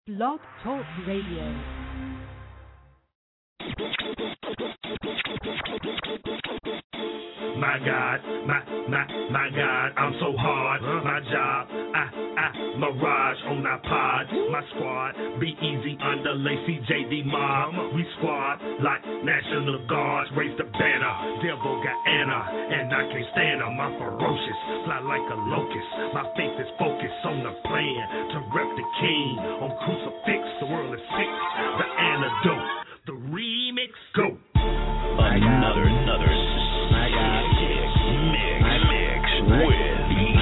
Blog Talk Radio. My God, my God, I'm so hard. My job, Mirage on our pod. My squad, be easy under Lacey JD Mob. We squad like National Guards, raise the banner. Devil got Anna, and I can't stand them. I'm ferocious, fly like a locust. My faith is focused on the plan to rep the king. On crucifix, the world is sick. The antidote, the remix, go. Another mix with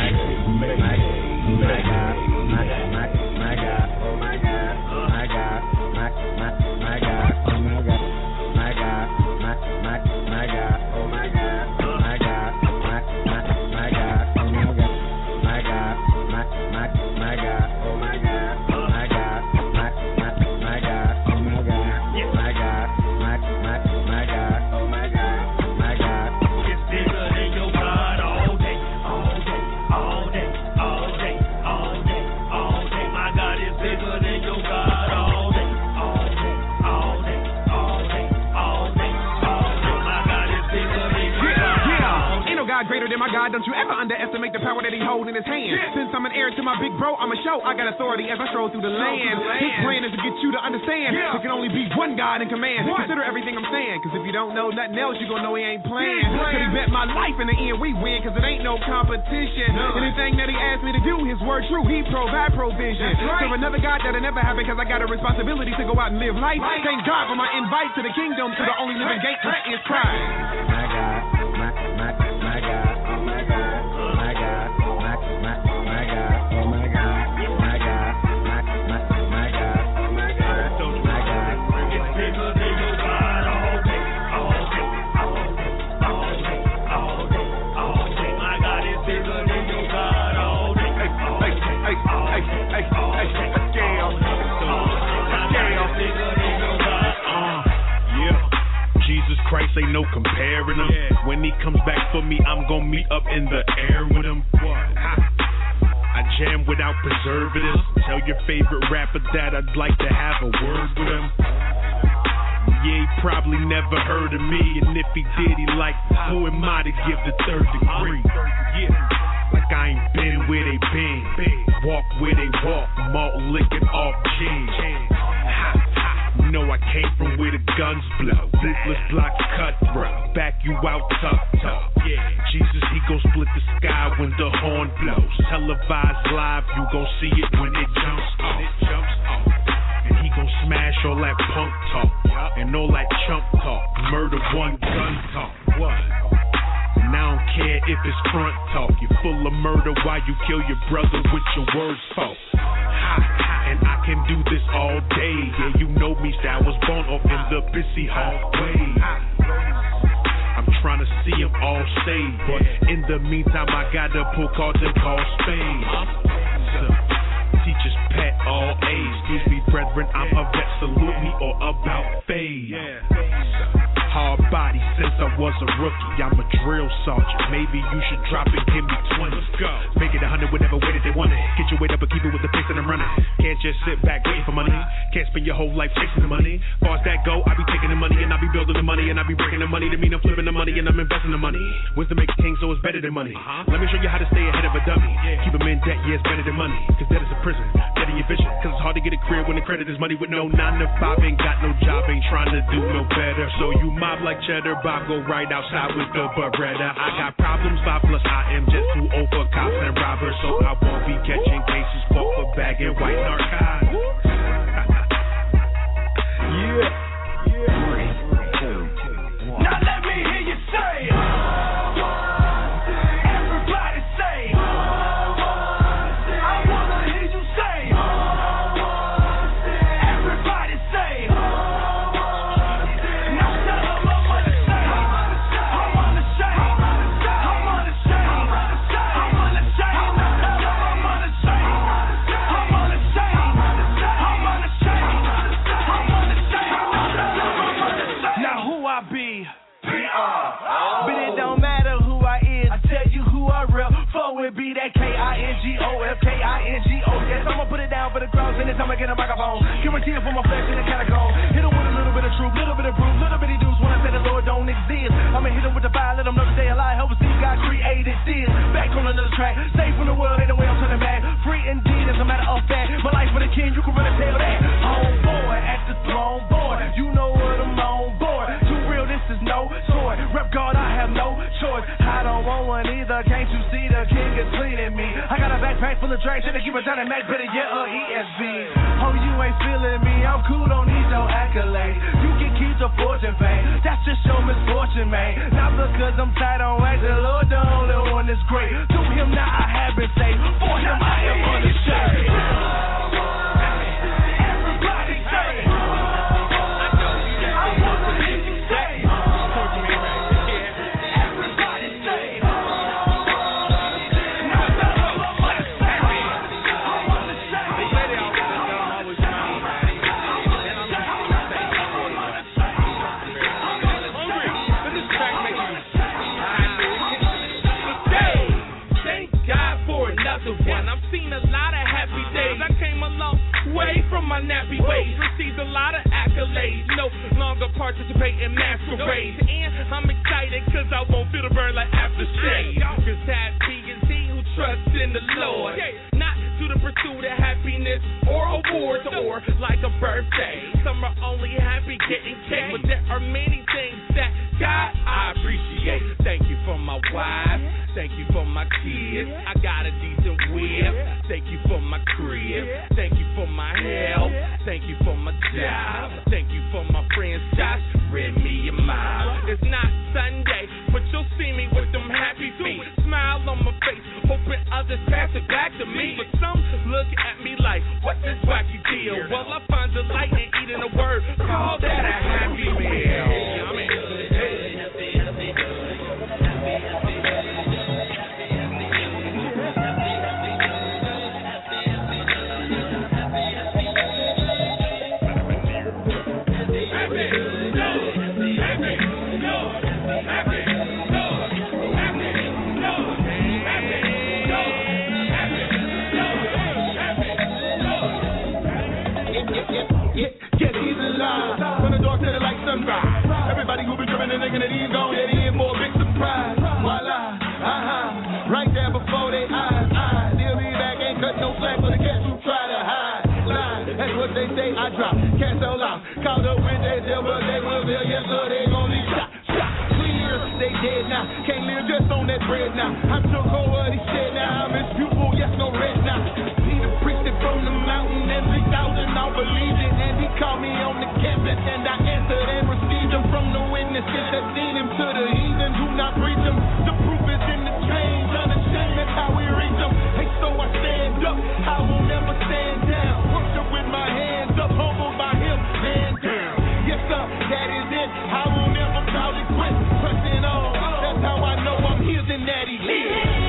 greater than my God. Don't you ever underestimate the power that he holds in his hand. Since I'm an heir to my big bro, I'ma show I got authority as I stroll through the land. His plan is to get you to understand there can only be one God in command. Consider everything I'm saying, cause if you don't know nothing else, you gon' know he ain't playing. Cause he bet my life in the end we win, cause it ain't no competition. Anything that he asked me to do, his word true, he provide provision. Serve another God that'll never happen, cause I got a responsibility to go out and live life. Thank God for my invite to the kingdom, to the only living gate, which is Christ. My God, my God. Christ ain't no comparing him. When he comes back for me, I'm gonna meet up in the air with him. I jam without preservatives. Tell your favorite rapper that I'd like to have a word with him. Yeah, he probably never heard of me, and if he did, he like, who am I to give the third degree? Yeah, like I ain't been where they been, walk where they walk, malt licking off jeans. You know I came from where the guns blow. Ruthless blocks cut, bro. Back you out tough. Yeah, Jesus, he gon' split the sky when the horn blows. Televised live, you gon' see it when it jumps off. And he gon' smash all that punk talk and all that chump talk. Murder one gun talk. What? And I don't care if it's front talk. You're full of murder while you kill your brother with your words false. And I can do this all day. Yeah, you know me, I was born off in the busy hallway. I'm trying to see them all saved, but in the meantime, I gotta pull cards and call spades. Teachers pet all A's. Excuse me, brethren, I'm a vet. Salute me or about fade. Hard body since I was a rookie. I'm a drill sergeant. Maybe you should drop and give me 20. Let's go. Make it 100 whatever way that they want it. Get your weight up and keep it with the pace that I'm running. Can't just sit back waiting for money. Can't spend your whole life chasing the money. Far as that go, I be taking the money and I be building the money and I be breaking the money. To mean I'm flipping the money and I'm investing the money. Wisdom makes king, so it's better than money. Let me show you how to stay ahead of a dummy. Keep them in debt, yeah, it's better than money. Cause debt is a prison. Debt in your vision. Cause it's hard to get a career when the credit is money with no 9 to 5. Ain't got no job, ain't trying to do no better. So you mob like cheddar, Bob go right outside with the Beretta. I got problems, 5 plus I am just too old for cops and robbers. So I won't be catching cases for bagging white narcotics. Yeah. 3, 2, 1. Now let me hear you say it. Everybody say it. I wanna hear you say it. Everybody say it. Now tell them I'm unashamed. I'm unashamed. I'm unashamed. I'm unashamed. Now tell them I'm unashamed. I'm unashamed. on. Guarantee for my flesh in the catacomb. Hit him with a little bit of truth, little bit of proof, little bitty deuce when I say the Lord don't exist. I'ma hit him with the fire, let him know that they alive. Help us see God created this. Back on another track, safe from the world, ain't no way I'm turning back. Free indeed, as a matter of fact. My life for the king, you can really tell that. Homeboy, at the throne board, you know what I'm on board. Too real, this is no toy. Rep God, I have no choice. I don't want one either, can't you see the king is cleaning me? I got a backpack full of drinks, and they keep it down at Mac, better get ESV. Oh, you ain't feeling me, I'm cool, don't need no accolades. You can keep the fortune fame, that's just your misfortune, man. Not because I'm tight on wax, the Lord the only one that's great. To him now I have been saved, for him I am unashamed. Everybody say it. From my nappy ways, received a lot of accolades, no longer participate in masquerades, and I'm excited cause I won't feel the burn like aftershave, cause happy is he who trusts in the Lord, not to the pursuit of happiness or awards or like a birthday. Some are only happy getting cake, but there are many things that God I appreciate. Thank you for my wife, thank you for my kids, I got a decent whip, thank you for my crib, thank you for my health, thank you for my job, thank you for my friends Josh, Remy and Miles. It's not Sunday, but you'll see me with them happy feet, smile on my face, hoping others pass it back to me. But some look at me like, what's this wacky deal? Well, I find delight in eating a word, call that a happy meal. Everybody who be tripping and thinking that he's gone, yeah, he in for a big surprise. Voila, right there before they eyes. They'll be back, ain't cut no slack for the cats who try to hide. Line, that's what they say, I drop. Can't so long, called up when they tell, but they will feel, yes, sir, they gon' need shot. Clear, they dead now, can't live just on that bread now. I took over what he said now, I'm his pupil, yes, no red now. Peter preached it from the mountain, and 3,000 all believed it, and he called me on the campus, and I answered and received him from the witnesses that seen him. To the heathen, do not preach him. The proof is in the change, unashamed, that's how we reach him. Hey, so I stand up, I will never stand down. Worship with my hands up, humbled by him, man down. Yes, sir, that is it, I will never proudly quit. Pressing on, that's how I know I'm his and that he lives.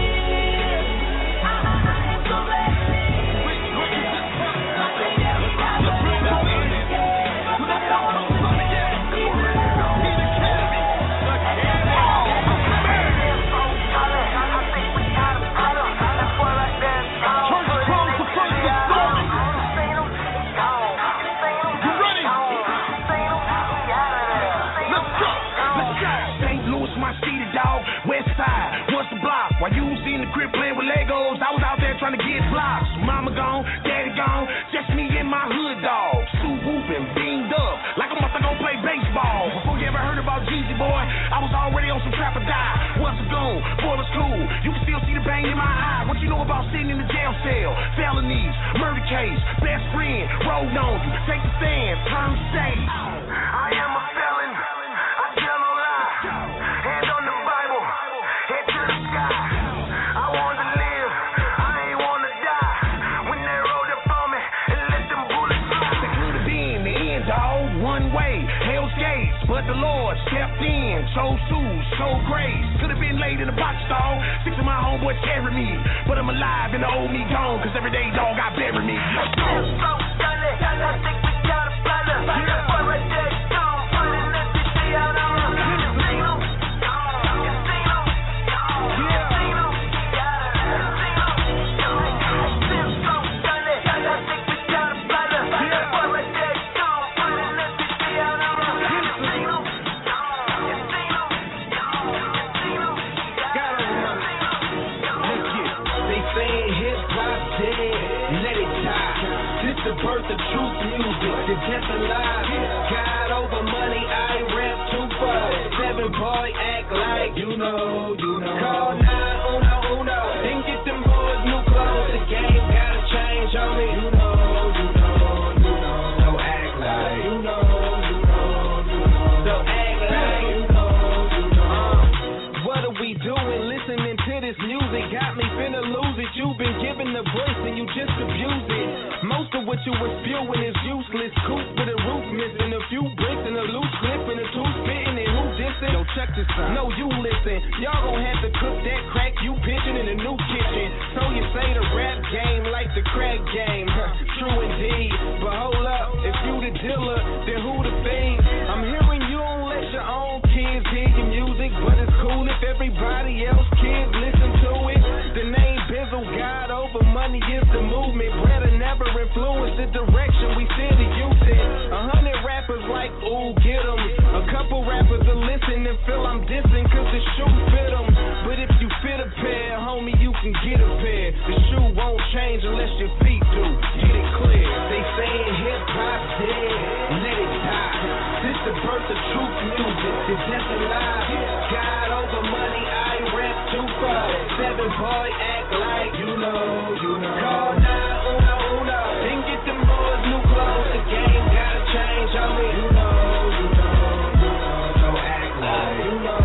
While you was in the crib playing with Legos, I was out there trying to get blocks. Mama gone, daddy gone, just me and my hood dog. Sue whooping, beamed up, like I'm about to go play baseball. Before you ever heard about Jeezy, boy, I was already on some trap or die. Once a goon, boy was cool, you can still see the pain in my eye. What you know about sitting in the jail cell? Felonies, murder case, best friend, rolled on you. Take the stand, turn safe. I am a felon, I tell no lie. Hand on the Bible, head to the sky. But the Lord stepped in, chose tools, showed grace. Could have been laid in a box stall. 6 of my homeboys carried me, but I'm alive and the old me gone. Cause every day, dog, I bury me. Let's go. I think we got a brother. Boy, right there, gone. Pulling this shit out on him. Casino. the truth music. The death and lies. God over money, I rap 2-4. 7 boy, act like you know. Call 911, then get them boys new clothes. The game gotta change on me. You know. So act like you know. So act like you know. What are we doing? Listening to this music got me finna lose it. You've been given the voice and you just abuse it. Most of what you was spewing is useless. Coop with a roof missing, a few bricks and a loose clip and a tooth spitting and who dissing? Yo, check this out. No, you listen. Y'all gon' have to cook that crack you pitching in a new kitchen. So you say the rap game like the crack game. True indeed. But hold up, if you the dealer, then who the fiend? I'm hearing you don't let your own kids hear your music, but it's cool if everybody else kids listen to it. The name Bizzle, God over money is the movement. Brother never influenced the direction we send to youth in. 100 rappers like, ooh, get 'em. A couple rappers will listen and feel I'm dissing cause the shoe fit 'em. But if you fit a pair, homie, you can get a pair. The shoe won't change unless your feet do. Get it clear. They saying hip-hop dead, let it die. This the birth of truth music, the death and lies. God over money, I rap 2-4. 7 boy, act like you know. Call 911, then get them boys new clothes. The game gotta change on me. You know. So act like you know.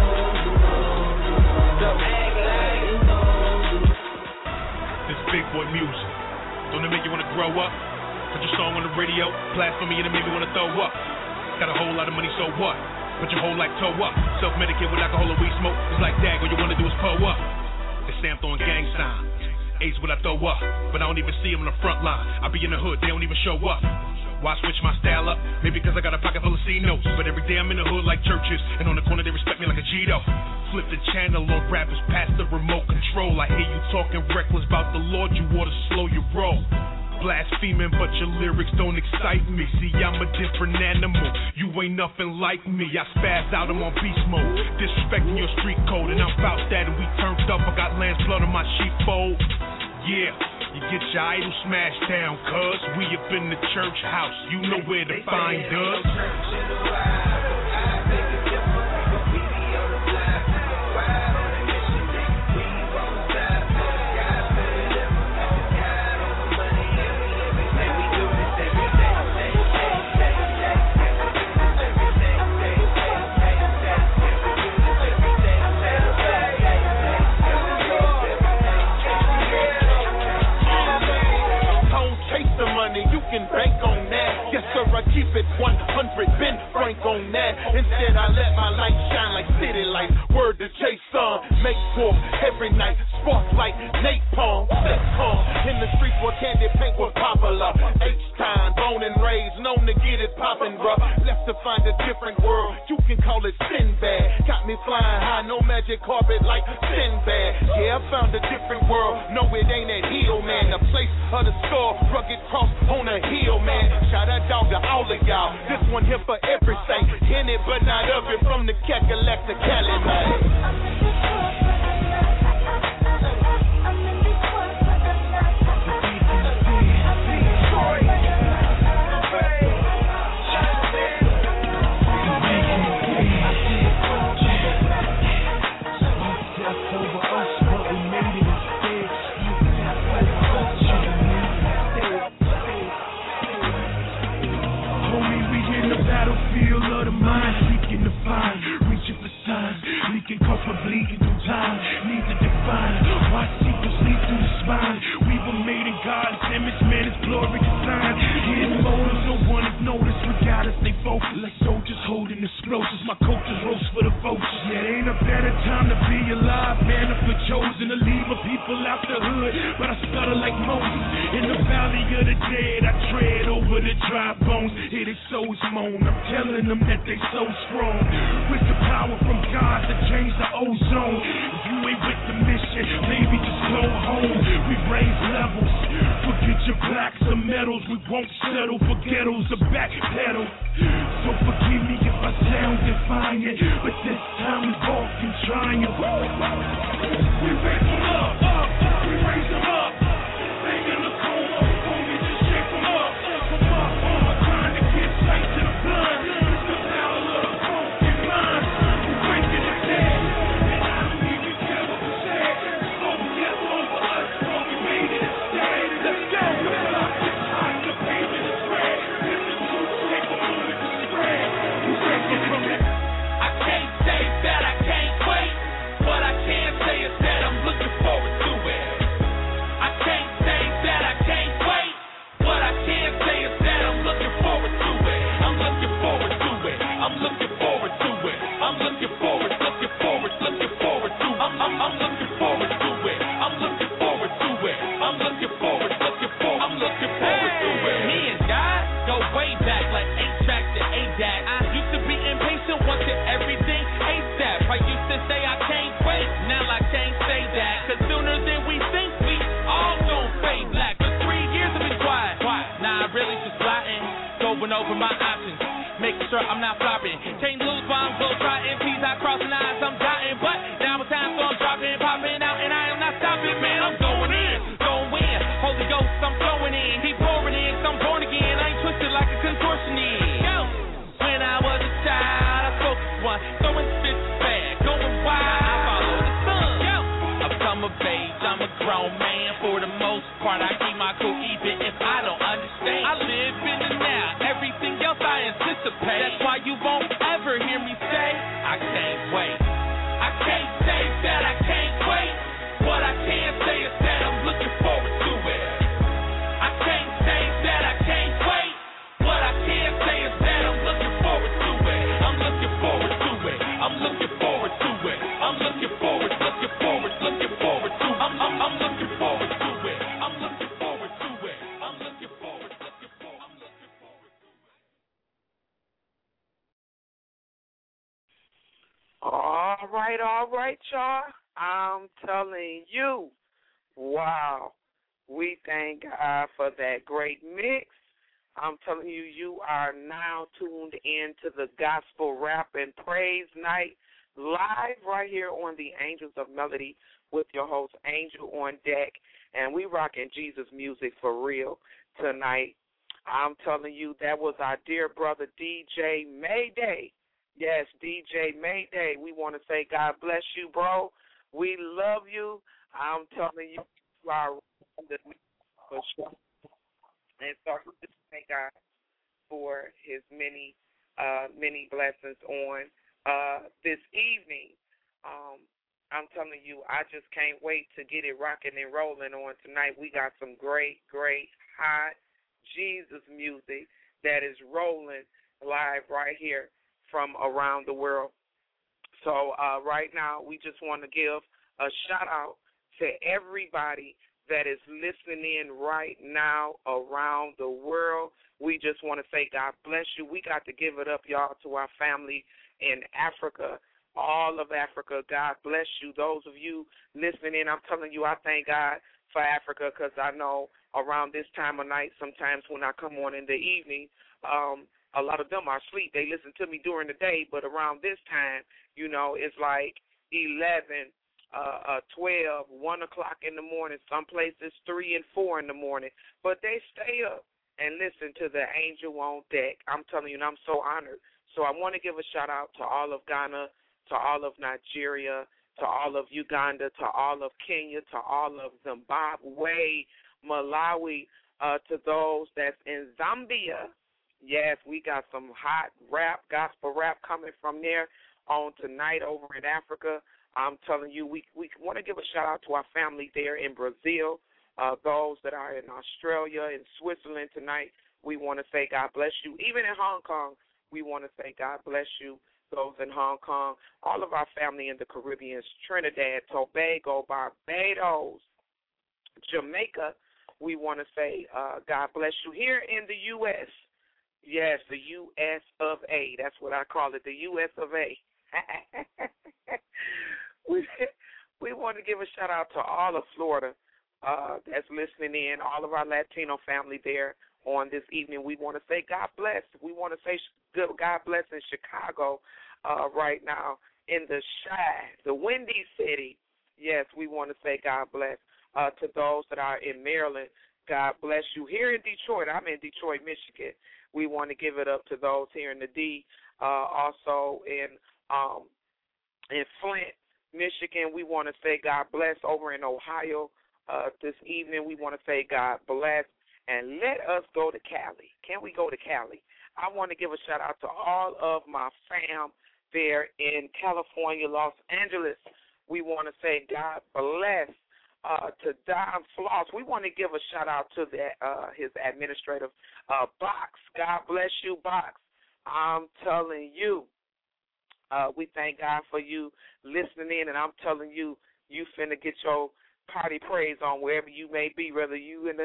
So act like you know. This big boy music, don't it make you wanna grow up? Put your song on the radio, blasphemy, and it made me wanna throw up. Got a whole lot of money, so what? Put your whole life toe up. Self-medicate with alcohol and weed smoke. It's like that, all you wanna do is pull up. They say I'm throwing gang signs. Ace what I throw up, but I don't even see them on the front line. I be in the hood, they don't even show up. Why switch my style up? Maybe because I got a pocket full of C notes. But every day I'm in the hood like churches, and on the corner they respect me like a Cheeto. Flip the channel on rappers past the remote control. I hear you talking reckless about the Lord, you oughta slow your roll. Blaspheming, but your lyrics don't excite me. See, I'm a different animal. You ain't nothing like me. I spaz out, I'm on beast mode. Disrespecting your street code, and I'm about that, and we turned up. I got Lance blood on my sheepfold. Yeah, you get your idol smashed down, cuz we up in the church house. You know where to find us. Can bank on that. Yes, sir, I keep it 100, been frank on that. Instead, I let my light shine like city lights. Word to Chase Son, make for every night. Sparks like napalm, sex calm. In the streets where candy paint was popular. H-time, born and raised, known to get it poppin', bruh. Left to find a different world, you can call it Sinbad. Got me flying high, no magic carpet like Sinbad. Yeah, I found a different world, no it ain't that hill, man. The place of the skull, rugged cross on a hill, man. Shout out dog to all of y'all, this one here for everything. In it but not of it, from the Cackalack to Cali, man. Reaching for signs, leaking cause we're bleeding through time. Need to define why secrets lead through the spine. We were made in God's image, man, His glory design. Hidden motives, no one has noticed. We gotta stay focused like soldiers holding explosives. My coaches roast for the vultures. Yeah, ain't a better time to be alive, man. I feel chosen to lead my people out the hood, but I stutter like Moses. In the valley of the dead, I tread over the dry bones. Hear their souls moan. I'm telling them that they so strong. With the power from God to change the ozone. If you ain't with the mission, maybe just go home. We raise levels. Forget your blacks or metals. We won't settle for ghettos or backpedal. So forgive me if I sound defiant, but this time we walk in triumph. We raise them up, we raise them up. They in the coma, homie, just shake them up. back like 8 tracks to ADAC. I used to be impatient, wanted everything ASAP. I used to say I can't wait, now I can't say that. Cause sooner than we think, we all gon' fade black. For 3 years I've been quiet. Nah, I really just plotting, going over my options, making sure I'm not flopping. Can't lose bombs, blow trying, T's I crossing eyes, I'm dotting. But now it's time, so I'm dropping, popping out, and I am not stopping, man. I'm going in, gon' win. Holy Ghost, I'm flowing in, keep pouring in, cause I'm born again. I ain't twisted like a contortionist. Yo, when I was a child, I focused one, throwing spits bad, going wild. I follow the sun. Yo, I've come of age, I'm a grown man. For the most part, I keep my cool even if I don't understand. I live in the now, everything else I anticipate. That's why you won't ever hear me say, I can't wait. I can't say that I can't wait. What I can say is that I'm looking forward to it. I can't say that I can't wait. What I can say is that I'm looking forward to it. I'm looking forward to it. I'm looking forward to it. I'm looking forward, looking forward, looking forward to it. I'm looking forward to it. I'm looking forward to it. I'm looking forward, looking forward, I'm looking forward to it. All right, y'all. I'm telling you, wow. We thank God for that great mix. I'm telling you, you are now tuned in to the Gospel Rap and Praise Night live right here on the Angels of Melody with your host, Angel on Deck. And we rocking Jesus music for real tonight. I'm telling you, that was our dear brother, DJ Mayday. Yes, DJ Mayday. We want to say God bless you, bro. We love you. I'm telling you, you are for sure. And so we just thank God for his many blessings on this evening. I'm telling you, I just can't wait to get it rocking and rolling on tonight. We got some great, hot Jesus music that is rolling live right here from around the world. So right now, we just want to give a shout-out to everybody that is listening in right now around the world. We just want to say God bless you. We got to give it up, y'all, to our family in Africa, all of Africa. God bless you. Those of you listening in, I'm telling you, I thank God for Africa because I know around this time of night, sometimes when I come on in the evening, a lot of them are asleep. They listen to me during the day, but around this time, you know, it's like 11, 12, 1 o'clock in the morning. Some places 3 and 4 in the morning. But they stay up and listen to the Angel on Deck. I'm telling you, and I'm so honored. So I want to give a shout-out to all of Ghana, to all of Nigeria, to all of Uganda, to all of Kenya, to all of Zimbabwe, Malawi, to those that's in Zambia. Yes, we got some hot rap, gospel rap coming from there on tonight over in Africa. I'm telling you, we want to give a shout-out to our family there in Brazil, those that are in Australia and Switzerland tonight. We want to say God bless you. Even in Hong Kong, we want to say God bless you. Those in Hong Kong, all of our family in the Caribbean, Trinidad, Tobago, Barbados, Jamaica, we want to say God bless you. Here in the U.S., yes, the U.S. of A. That's what I call it, the U.S. of A. We want to give a shout-out to all of Florida that's listening in, all of our Latino family there on this evening. We want to say God bless. We want to say God bless in Chicago right now, in the the Windy City. Yes, we want to say God bless to those that are in Maryland. God bless you. Here in Detroit, I'm in Detroit, Michigan. We want to give it up to those here in the D. Also in Flint, Michigan, we want to say God bless. Over in Ohio this evening, we want to say God bless. And let us go to Cali. Can we go to Cali? I want to give a shout-out to all of my fam there in California, Los Angeles. We want to say God bless to Don Floss. We want to give a shout-out to his administrative, Box. God bless you, Box. I'm telling you, we thank God for you listening in, and I'm telling you, you finna get your party praise on wherever you may be, whether you in the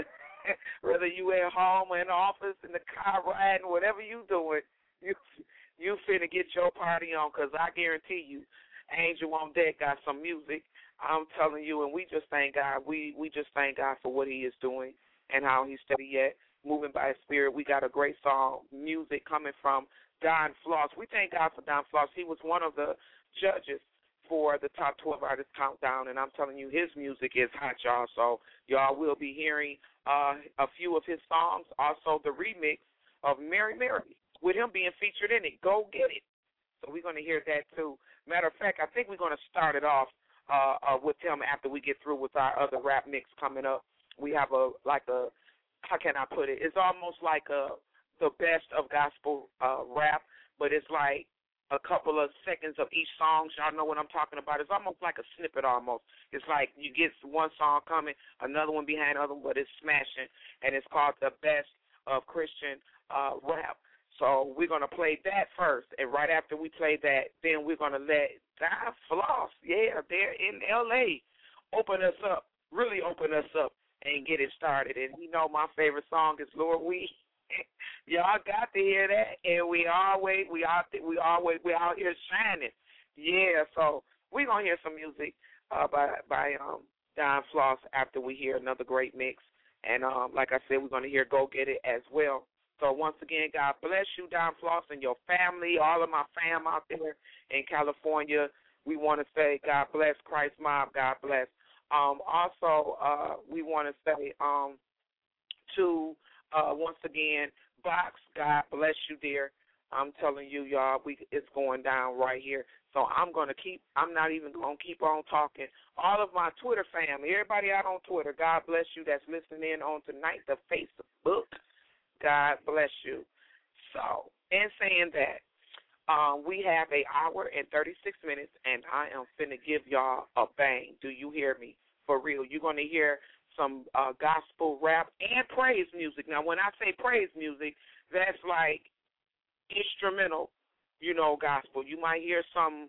Whether you at home or in the office, in the car riding, whatever you doing, you finna get your party on, because I guarantee you, Angel on Deck got some music. I'm telling you, and we just thank God. We just thank God for what he is doing and how he's steady yet moving by his spirit. We got a great song, music coming from Don Floss. We thank God for Don Floss. He was one of the judges for the Top 12 Artists Countdown, and I'm telling you, his music is hot, y'all. So y'all will be hearing a few of his songs, also the remix of Mary Mary, with him being featured in it. Go get it. So we're going to hear that, too. Matter of fact, I think we're going to start it off with him after we get through with our other rap mix coming up. We have how can I put it? It's almost like the best of gospel rap, but it's like a couple of seconds of each song. Y'all know what I'm talking about. It's almost like a snippet almost. It's like you get one song coming, another one behind another one, but it's smashing, and it's called the best of Christian rap. So we're going to play that first, and right after we play that, then we're going to let Don Floss, they're in L.A., really open us up and get it started. And you know my favorite song is Lord We. Y'all got to hear that, and we out here shining. Yeah, so we're going to hear some music by Don Floss after we hear another great mix. And like I said, we're going to hear Go Get It as well. So once again, God bless you, Don Floss, and your family, all of my fam out there in California. We want to say God bless, Christ Mob, God bless. Also, we want to say once again, Box, God bless you, dear. I'm telling you, y'all, it's going down right here. So I'm not even going to keep on talking. All of my Twitter family, everybody out on Twitter, God bless you that's listening in on tonight, the Facebook. God bless you. So, in saying that, we have an hour and 36 minutes, and I am finna give y'all a bang. Do you hear me? For real. You're going to hear some gospel rap and praise music. Now, when I say praise music, that's like instrumental, gospel. You might hear some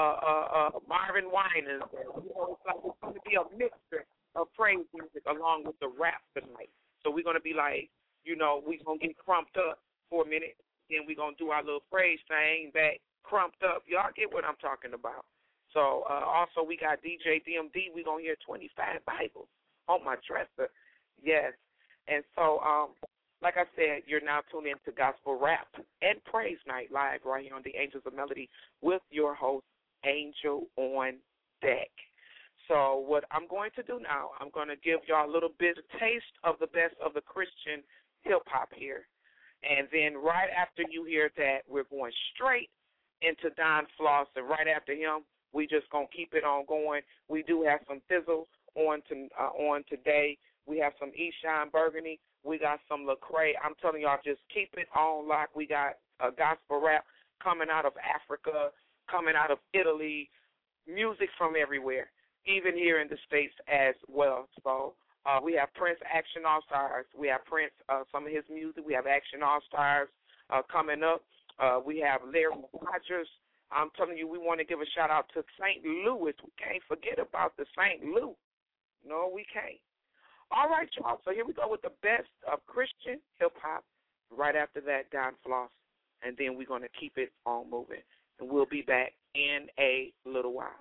Marvin Winans. It's going to be a mixture of praise music along with the rap tonight. So we're going to be like, we're going to get crumped up for a minute. Then we're going to do our little praise thing back, crumped up. Y'all get what I'm talking about. So also we got DJ DMD. We're going to hear 25 Bibles on my dresser. Yes. And so, like I said, you're now tuned into Gospel Rap and Praise Night live right here on the Angels of Melody with your host, Angel on Deck. So what I'm going to do now, I'm going to give y'all a little bit of taste of the best of the Christian hip-hop here. And then right after you hear that, we're going straight into Don Floss. And right after him, we just going to keep it on going. We do have some Thizzle on today. We have some Eshon Burgundy. We got some Lecrae. I'm telling y'all, just keep it on lock. We got a gospel rap coming out of Africa, coming out of Italy, music from everywhere, even here in the States as well. So we have Prince Action All-Stars. We have Prince, some of his music. We have Action All-Stars coming up. We have Larry Rogers. I'm telling you, we want to give a shout-out to St. Louis. We can't forget about the St. Louis. No, we can't. All right, y'all. So here we go with the best of Christian hip-hop. Right after that, Don Floss. And then we're going to keep it on moving. And we'll be back in a little while.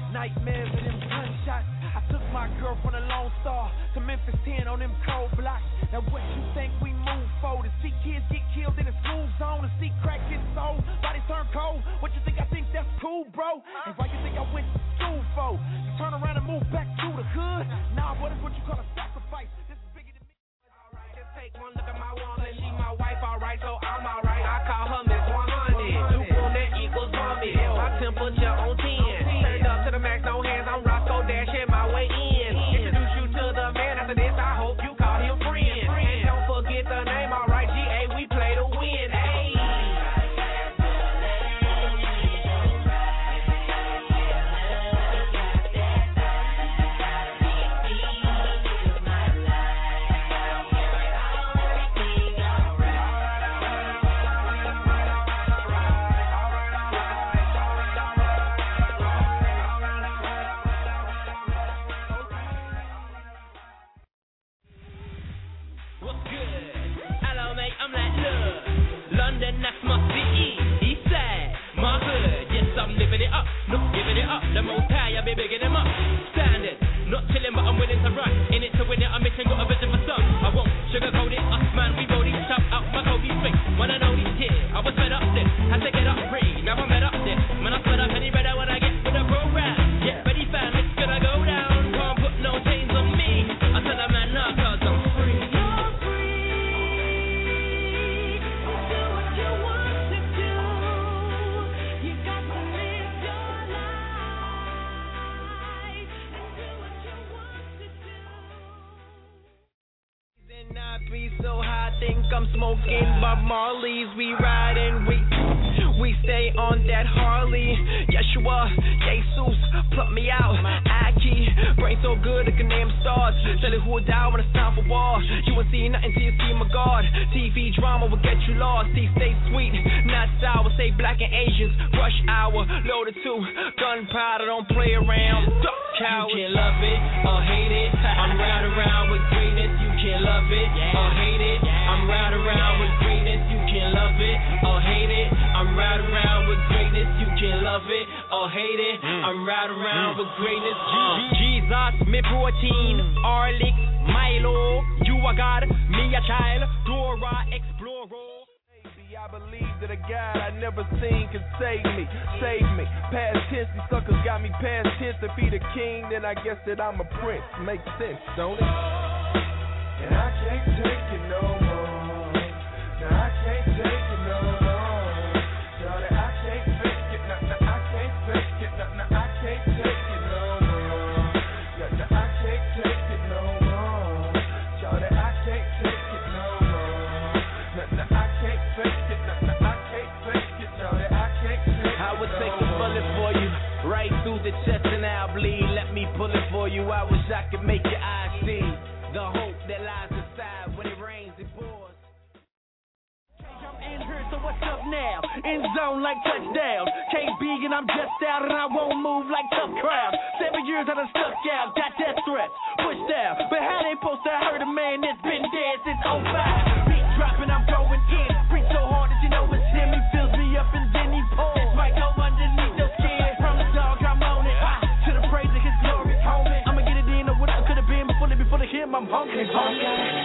Nightmares of them gunshots. I took my girl from the Lone Star to Memphis 10 on them cold blocks. Now what you think we move for? To see kids get killed in the school zone, to see crack get sold, bodies turn cold. What you think I think that's cool, bro? And why you think I went to school for? To turn around and move back to the hood? Nah, what is what you call a sacrifice? This is bigger than me. Alright, just take one look at my woman. She my wife, alright, so I'm alright. I call her Miss 100. 2 on that equals 1 mil. My temperature on 10. Turned up to the max, no hands. I'm Roscoe dashing my way in. Introduce you to the man. After this, I hope you call him friend. And don't forget the name, alright, GA, we play to win. Hey. That's my city, east side, my hood. Yes, I'm living it up, not giving it up. The most high, I be bigging them up. Standard, not chilling, but I'm willing to run. In it to win it, I'm mission, got a vision for some. I won't sugarcoat it, us man, we roll these, shout out my Kobe swing. Wanna know these here, I was fed up this, had to get up free. Now I'm fed up this, man, I'm fed up any better when I get with the program. Yeah, ready fam, it's gonna go down. Can't put no chains on me. I tell a man, nah, cause I'm free. So high, think I'm smoking Bob Marley's. We riding, we stay on that Harley. Yeshua, Jesus, pluck me out. Aki, brain so good it can name stars. Tell it who will die when it's time for war. You won't see nothing till you see my God. TV drama will get you lost. See, stay sweet, not sour. Say black and Asians. Rush hour, loaded 2. Gunpowder, don't play around. Duck cowards. You can love it or hate it. I'm round around with greatness. You can love it or hate it. I'm round around with greatness. You can love it or hate it. I'm round around with greatness. You can love it or hate it. I'm round around with greatness. Jesus, me protein, Arlix, Milo. You a God, me a child. Dora, Explorer. I believe that a God I never seen can save me. Save me. Past tense, these suckers got me past tense. If he the king, then I guess that I'm a prince. Makes sense, don't it? And I can't take it no more. Now I can't take it no more. Shawty, I can't fake it. Nah, I can't fake it. Nah, I can't take it no more. Nah, I can't take it no more. Shawty, I can't take it no more. Nah, I can't fake it. Nah, I can't fake it. Shawty, I can't take it. I would take a bullet for you, right through the chest and I'll bleed. Let me pull it for you. I wish I could make your eyes see the hope that lies inside. When it rains, it pours. I'm in here, so what's up now? In zone like touchdown. Can't be and I'm just out and I won't move like tough crowd. 7 years I done stuck out, got death threats, pushed down. But how they supposed to hurt a man that's been dead since 05? Beat dropping, I'm going in. Preach so hard that you know it's him. He fills me up and then he pours. This might go underneath your skin. From the dog, I'm on it. To the praise of his glory, homie. I'ma get it in or what I could have been before him. I'm hungry, hungry.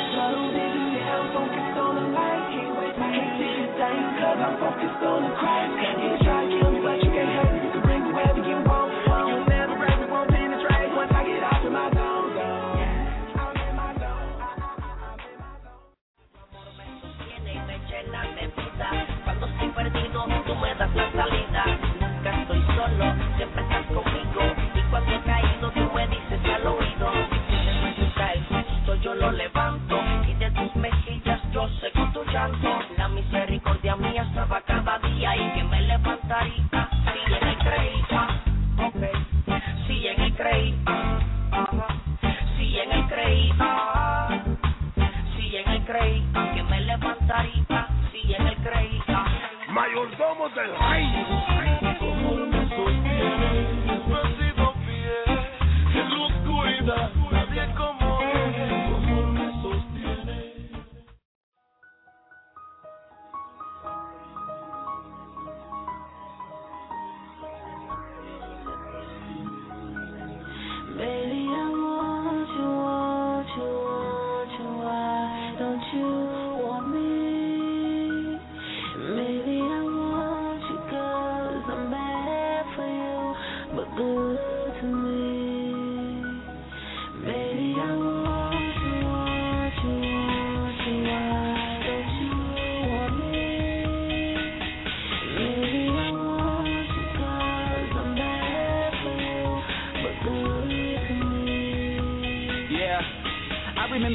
Focused on the light. Can't take it down, cause I'm focused on the Christ. You try to kill me, but you can't hurt me. You can bring me wherever you want. You never break me, won't penetrate. Once I get out of my zone, I'm in my zone. Me llena de vida. Cuando estoy perdido, tú me das la salida. Nunca estoy solo, siempre estás conmigo. Y cuando he caído, tú me dices al oído. Yo lo levanto y de tus mejillas yo seco tu llanto. La misericordia mía estaba cada día y que me levantaría si en él creía. Okay. Si en él creía. Si en él creía. Si en él creía que me levantaría si en él creía. Mayordomo del rey. Conforme sostiene, siempre he sido fiel. Jesús cuida, nadie como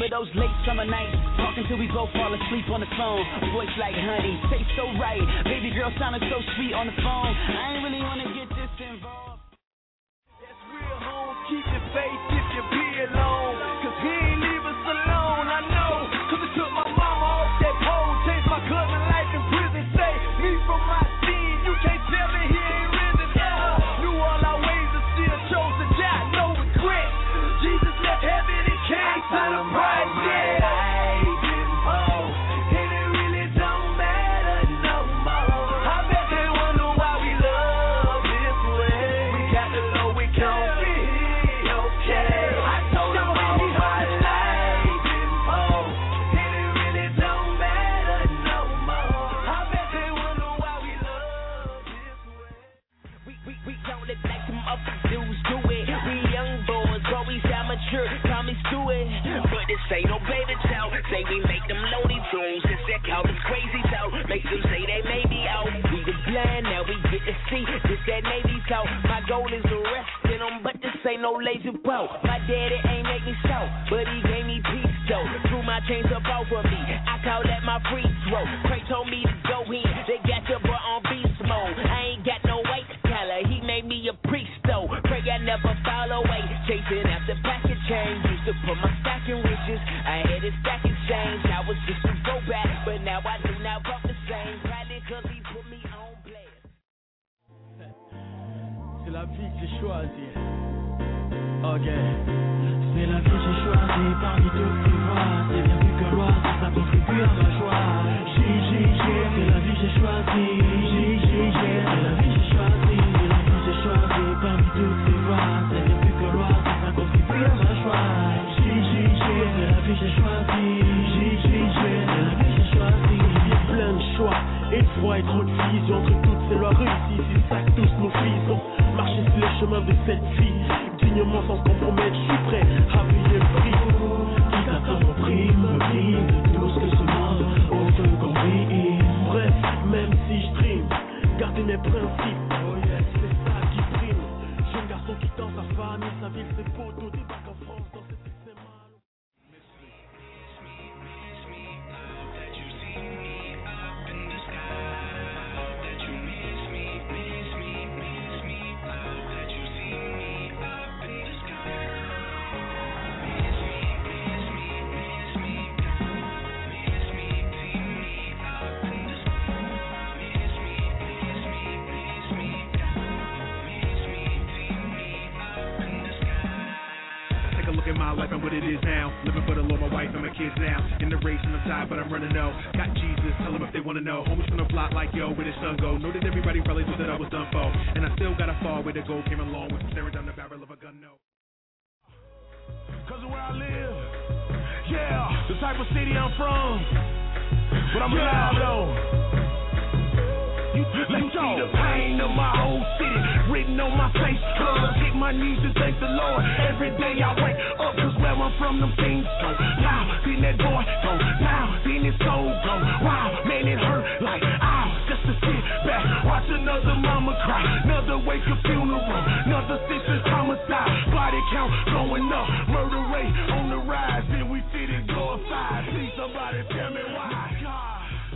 of those late summer nights, talking till we both fall asleep on the phone. Voice like honey, tastes so right. Baby girl sounded so sweet on the phone. I ain't really wanna get this involved. That's real home, keep your faith if you be alone. Cause he ain't leave us alone, I know. Cause it took my mama off that pole, changed my cousin life in prison, saved me from my sin. You can't tell me he ain't risen ever. Knew all our ways and still chose to die, no regret. Jesus left heaven and came to the project. Call me Stewie, but this ain't no baby talk. Say we make them loady tunes, since that call us crazy talk. Make them say they may be out. We was blind, now we get to see. This that Navy talk. My goal is arresting them, but this ain't no lazy boat. My daddy ain't make me so, but he gave me peace though. Threw my chains up over me, I call that my free throw. Pray told me to go in, they got your boy on beast mode. I ain't got no white collar, he made me a priest though. Pray I never fall away, chasing after packet change. Used to put my stock in riches, I had a stack of change. I was just to go back, but now I do not walk the same. Probably cause he put me on blast. C'est la vie que j'ai choisie. Ok. C'est la vie que j'ai choisie parmi toutes les voies. C'est bien vu que l'oiseau, ça contribue à ma joie. C'est la vie que j'ai choisie. C'est la vie que j'ai choisie. C'est la vie que j'ai choisie parmi toutes les voies. C'est bien vu que l'oiseau, ça contribue à ma joie. C'est la vie que j'ai choisie. C'est la vie que j'ai choisie. Il y a plein de choix et de foi et trop de vision. Entre toutes ces lois réussies, c'est ça que tous nos fils ont marché sur les chemins de cette vie. Dignement sans compromettre, je suis prêt à payer le prix. Quitte à temps mon prix, me brille de tout ce que ce monde aucun compris. Bref, même si je trime, garder mes principes. Oh yes, c'est ça qui prime. Jeune garçon qui tend sa famille, sa ville, ses potos, débarque en France dans cette système mal. My life and what it is now. Living for the Lord, my wife and my kids now. In the race and I'm tired, but I'm running low. Got Jesus, tell them if they wanna know. Homies from the block like yo, where the sun go. Know that everybody probably thought that I was done for. And I still got a far way to go. Came along with staring down the barrel of a gun, no. Cause of where I live, yeah, the type of city I'm from. But I'm alive though. Let me see the pain of my whole city written on my face. Hit my knees and thank the Lord. Every day I wake up, cause where I'm from, them things go loud. Seen that boy go loud, seen his soul go wow. Man, it hurt like ow, just to sit back, watch another mama cry, another wake up funeral, another sister's homicide. Body count going up, murder rate on the rise. Then we sit and glorify. See somebody tell me why. God.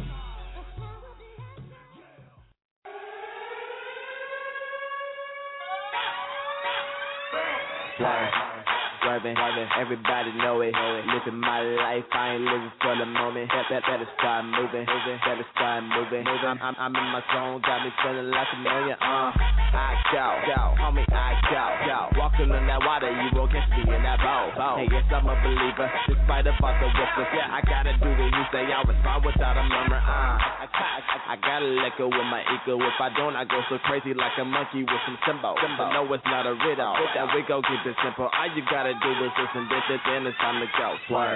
Swerving, everybody know it. Living my life, I ain't living for the moment. Better start moving, better start moving. I'm in my zone, got me feeling like a million. I go, homie, I go. Walking on that water, you won't catch me in that boat. Hey, yes, I'm a believer, despite about the whispers. Yeah, I gotta do what you say, I respond without a murmur. I gotta let go with my ego. If I don't, I go so crazy like a monkey with some symbol. But no, it's not a riddle. That we go keep it simple. All you gotta do is listen, bitch, then it's time to go. Swerve.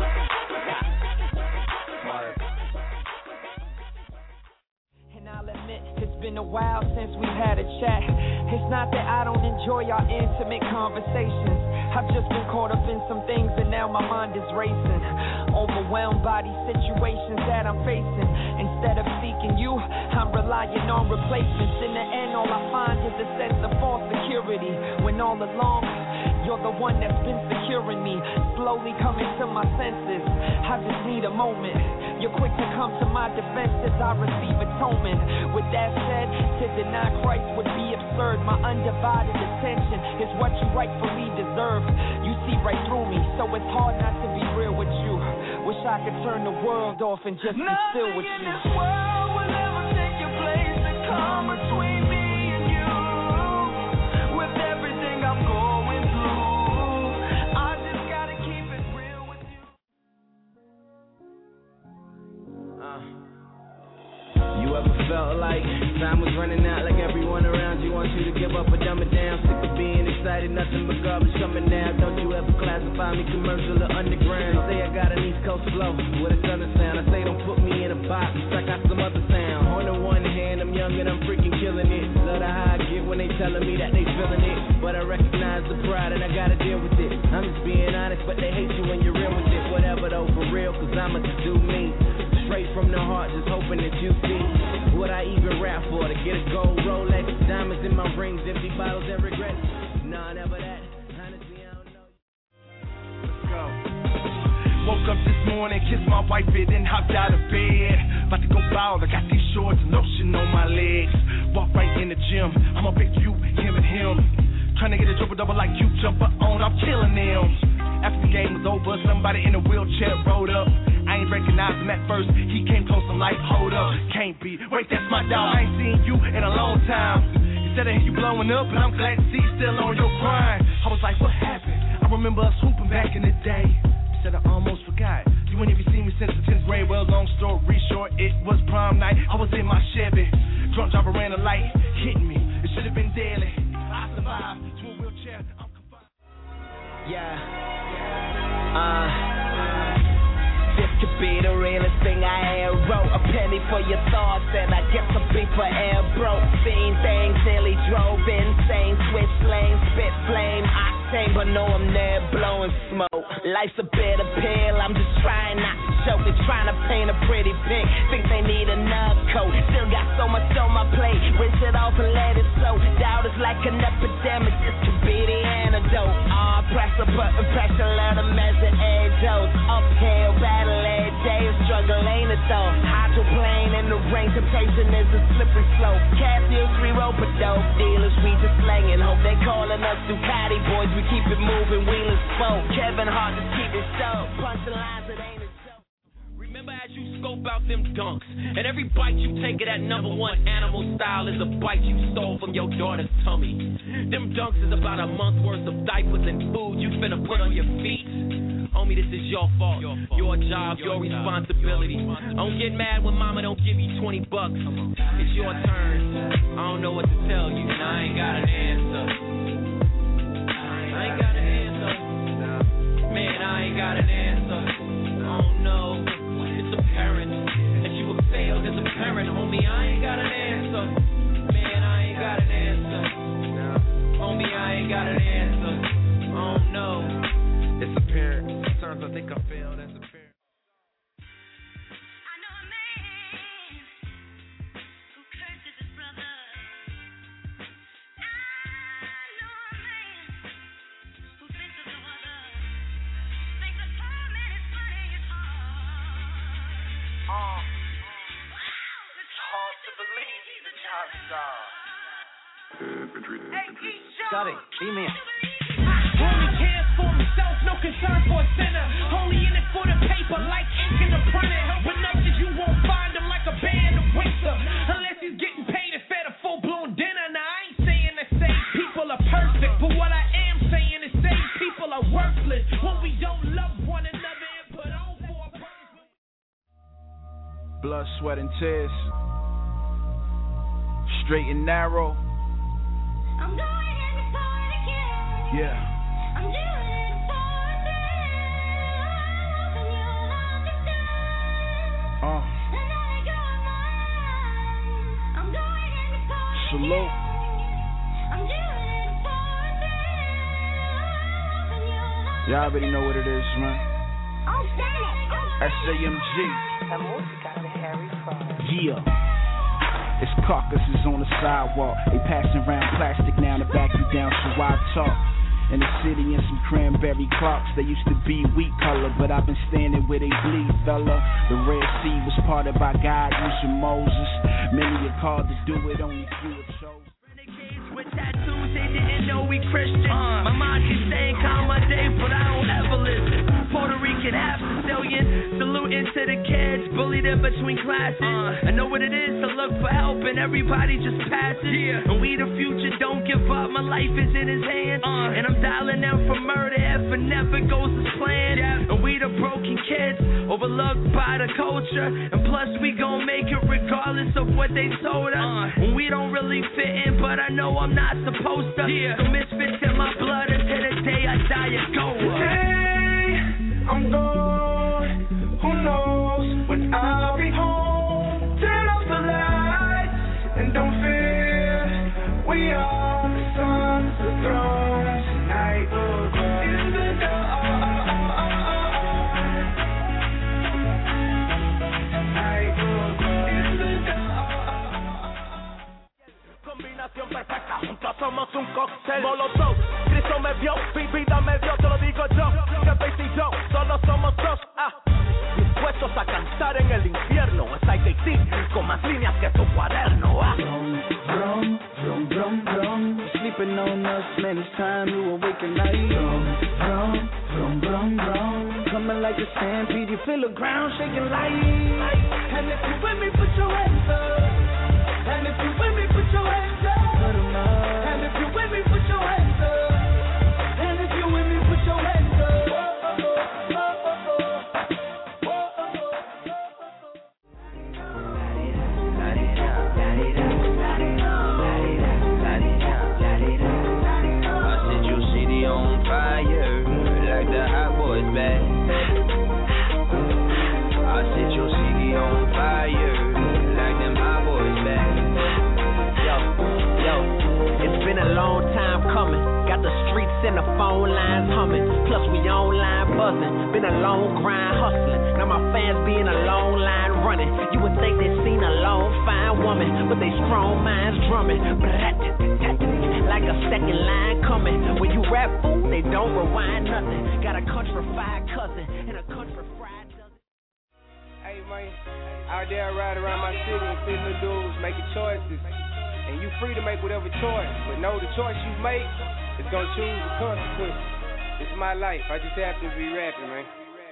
And I'll admit, it's been a while since we've had a chat. It's not that I don't enjoy our intimate conversations. I've just been caught up in some things and now my mind is racing. Overwhelmed by these situations that I'm facing. Instead of seeking you, I'm relying on replacements. In the end, all I find is a sense of false security. When all along, you're the one that's been securing me. Slowly coming to my senses, I just need a moment. You're quick to come to my defense as I receive atonement. With that said, to deny Christ would be absurd. My undivided attention is what you rightfully deserve. You see right through me, so it's hard not to be real with you. Wish I could turn the world off and just be still with you. Nothing in this world will ever take your place and come between me and you. With everything I'm going through, I just gotta keep it real with you. You ever felt like time was running out, like everyone around you wants you to give up or dumb it down? Sick of being excited, nothing but garbage coming out. Don't you ever classify me commercial or underground? Say I got an East Coast flow with a southern sound. I say don't put me in a box, I got some other sound. On the one hand, I'm young and I'm freaking killing it. Love the how I get when they telling me that they feeling it. But I recognize the pride and I gotta deal with it. I'm just being honest, but they hate you when you're real with it. Whatever though, for real, cause I'ma just do me. Straight from the heart, just hoping that you see what I even rap for. To get a gold Rolex, diamonds in my rings, empty bottles and regrets. Nah, never that. Honestly, I don't know. Let's go. Woke up this morning, kissed my wife, then hopped out of bed. About to go ball, I got these shorts and lotion on my legs. Walk right in the gym, I'ma pick you, him and him. Trying to get a triple-double like you, jumper on, I'm killing them. After the game was over, somebody in a wheelchair rolled up. I ain't recognize him at first, he came close, I'm like, hold up, can't be. Wait, that's my dog, I ain't seen you in a long time. Instead of you blowing up, but I'm glad to see you still on your grind. I was like, what happened? I remember us hooping back in the day. Said I almost forgot. You ain't even seen me since the 10th grade. Well, long story short, it was prom night. I was in my Chevy. Drunk driver ran a light, hitting me. It should have been deadly. I survived to a wheelchair. I'm confined. This could be the realest thing I ever wrote. A penny for your thoughts, and I guess a beat for air broke. Seen things, nearly drove insane. Switch lanes, spit flame, octane, but no, I'm there blowing smoke. Life's a bitter pill, I'm just trying not to choke it. Trying to paint a pretty pic, think they need another coat. Still got so much on my plate, rinse it off and let it soak. Doubt is like an epidemic, this could be the antidote. Press a button, pressure, let them measure edge dose. Uphill, battle every day, a struggle ain't it though. Hydroplane in the rain, temptation is a slippery slope. Captives, re-rope, but dope dealers, we just slanging. Hope they calling us Ducati boys, we keep it moving, wheelers spoke. Kevin Hart just keep it so. Punchlines, it ain't a joke. Remember as you scope out them dunks, and every bite you take of that number one animal style is a bite you stole from your daughter's tummy. Them dunks is about a month's worth of diapers and food you finna put on your feet. Homie, this is your fault. Your job, your responsibility. Don't get mad when mama don't give you $20. It's your turn. I don't know what to tell you, and I ain't got an answer. I ain't got an answer. Man, I ain't got an answer. I don't know. It's apparent that you have failed as a parent, homie. I ain't got an answer. Man, I ain't got an answer. Homie, I ain't got an answer. I don't know. It's apparent. Sometimes I think I failed as a parent. I know a man who curses his brother. I know a man who thinks of no other. Thinks a poor man is funny his heart. It's hard to believe he's a child star. Got it. Email. Only cares for himself, no concern for a sinner. Only in it for the paper, like ink in the printer. Helping others, you won't find him like a band of winter. Unless he's getting paid and fed a full-blown dinner. Now, I ain't saying that same people are perfect, but what I am saying is same people are worthless. When we don't love one another and put on for a purpose. Blood, sweat, and tears. Straight and narrow. I'm doing it for the kids. Yeah. I'm doing it for them. And you'll understand. And I got mine. I'm doing it for the Salute. kids. I'm doing it for them. And you'll understand. Y'all already know what it is, man. Oh, stand it. SAMG. La música de Harry Fraud. Yeah. It's carcasses on the sidewalk. They passing around plastic now to back you down, so I talk. In the city in some cranberry Clarks, they used to be wheat color, but I've been standing where they bleed, fella. The Red Sea was parted by God using Moses. Many are called to do it, only few are chosen. Renegades with tattoos, they didn't know we Christian. My mind keeps saying calm my day, but I don't ever listen. Puerto Rican, half Sicilian, saluting to the kids, bullied in between classes. I know what it is to look for help and everybody just passes. And we the future, don't give up, my life is in his hands. And I'm dialing out for murder if it never goes as planned. And we the broken kids, overlooked by the culture. And plus we gon' make it regardless of what they told us. When we don't really fit in, but I know I'm not supposed to. So misfits in my blood until the day I die and go. I'm gone, who knows when I'll be home. Turn off the lights and don't fear, we are the sons of the throne tonight. In the dark, tonight, in the dark. Combinación perfecta, juntos somos un cóctel Molotov. Cristo me vio, vida me dio, te lo digo yo. Que Bass y yo, solo somos dos. Dispuestos a cantar en el infierno. Es ITT con más líneas que tu cuaderno. Brum, brum, brum, brum. Sleeping on us, man, it's time to awaken night. Brum, brum, brum, brum. Coming like a stampede, you feel the ground shaking light. And if you with me, put your hands up. And if you with me, put your hands up. Put 'em up. And if you with me, put your hands up. And if you with me, put your hands up. I set your city on fire like the hot boys back. I set your city on fire like them hot boys back. Yo, it's been a long time coming. Got the streets and the phone lines humming. Plus we online buzzing. Been a long grind hustling. Now my fans be in a long line running. You would think they seen a long fine woman, but they strong minds drumming. Like a second line coming. When you rap fool, they don't rewind nothing. Got a countrified cousin and a country fried dozen. Hey man, out there riding around my city and seeing the dudes making choices. And you free to make whatever choice, but know the choice you make is gonna choose the consequences. It's my life, I just happen to be rapping, man.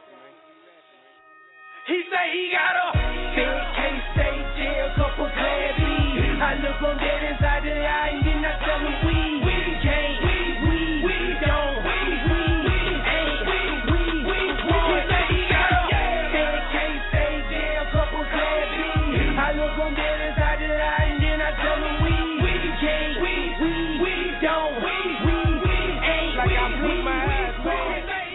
He say he got a big case, stay jail, couple class B's. I look on dead inside the eye and then I tell him we can't, we don't, we ain't, we won't. He say he got a big case, stay jail, couple class B's. I look on dead inside the eye and then I tell him we can't, we don't, we ain't, like I put my eyes on.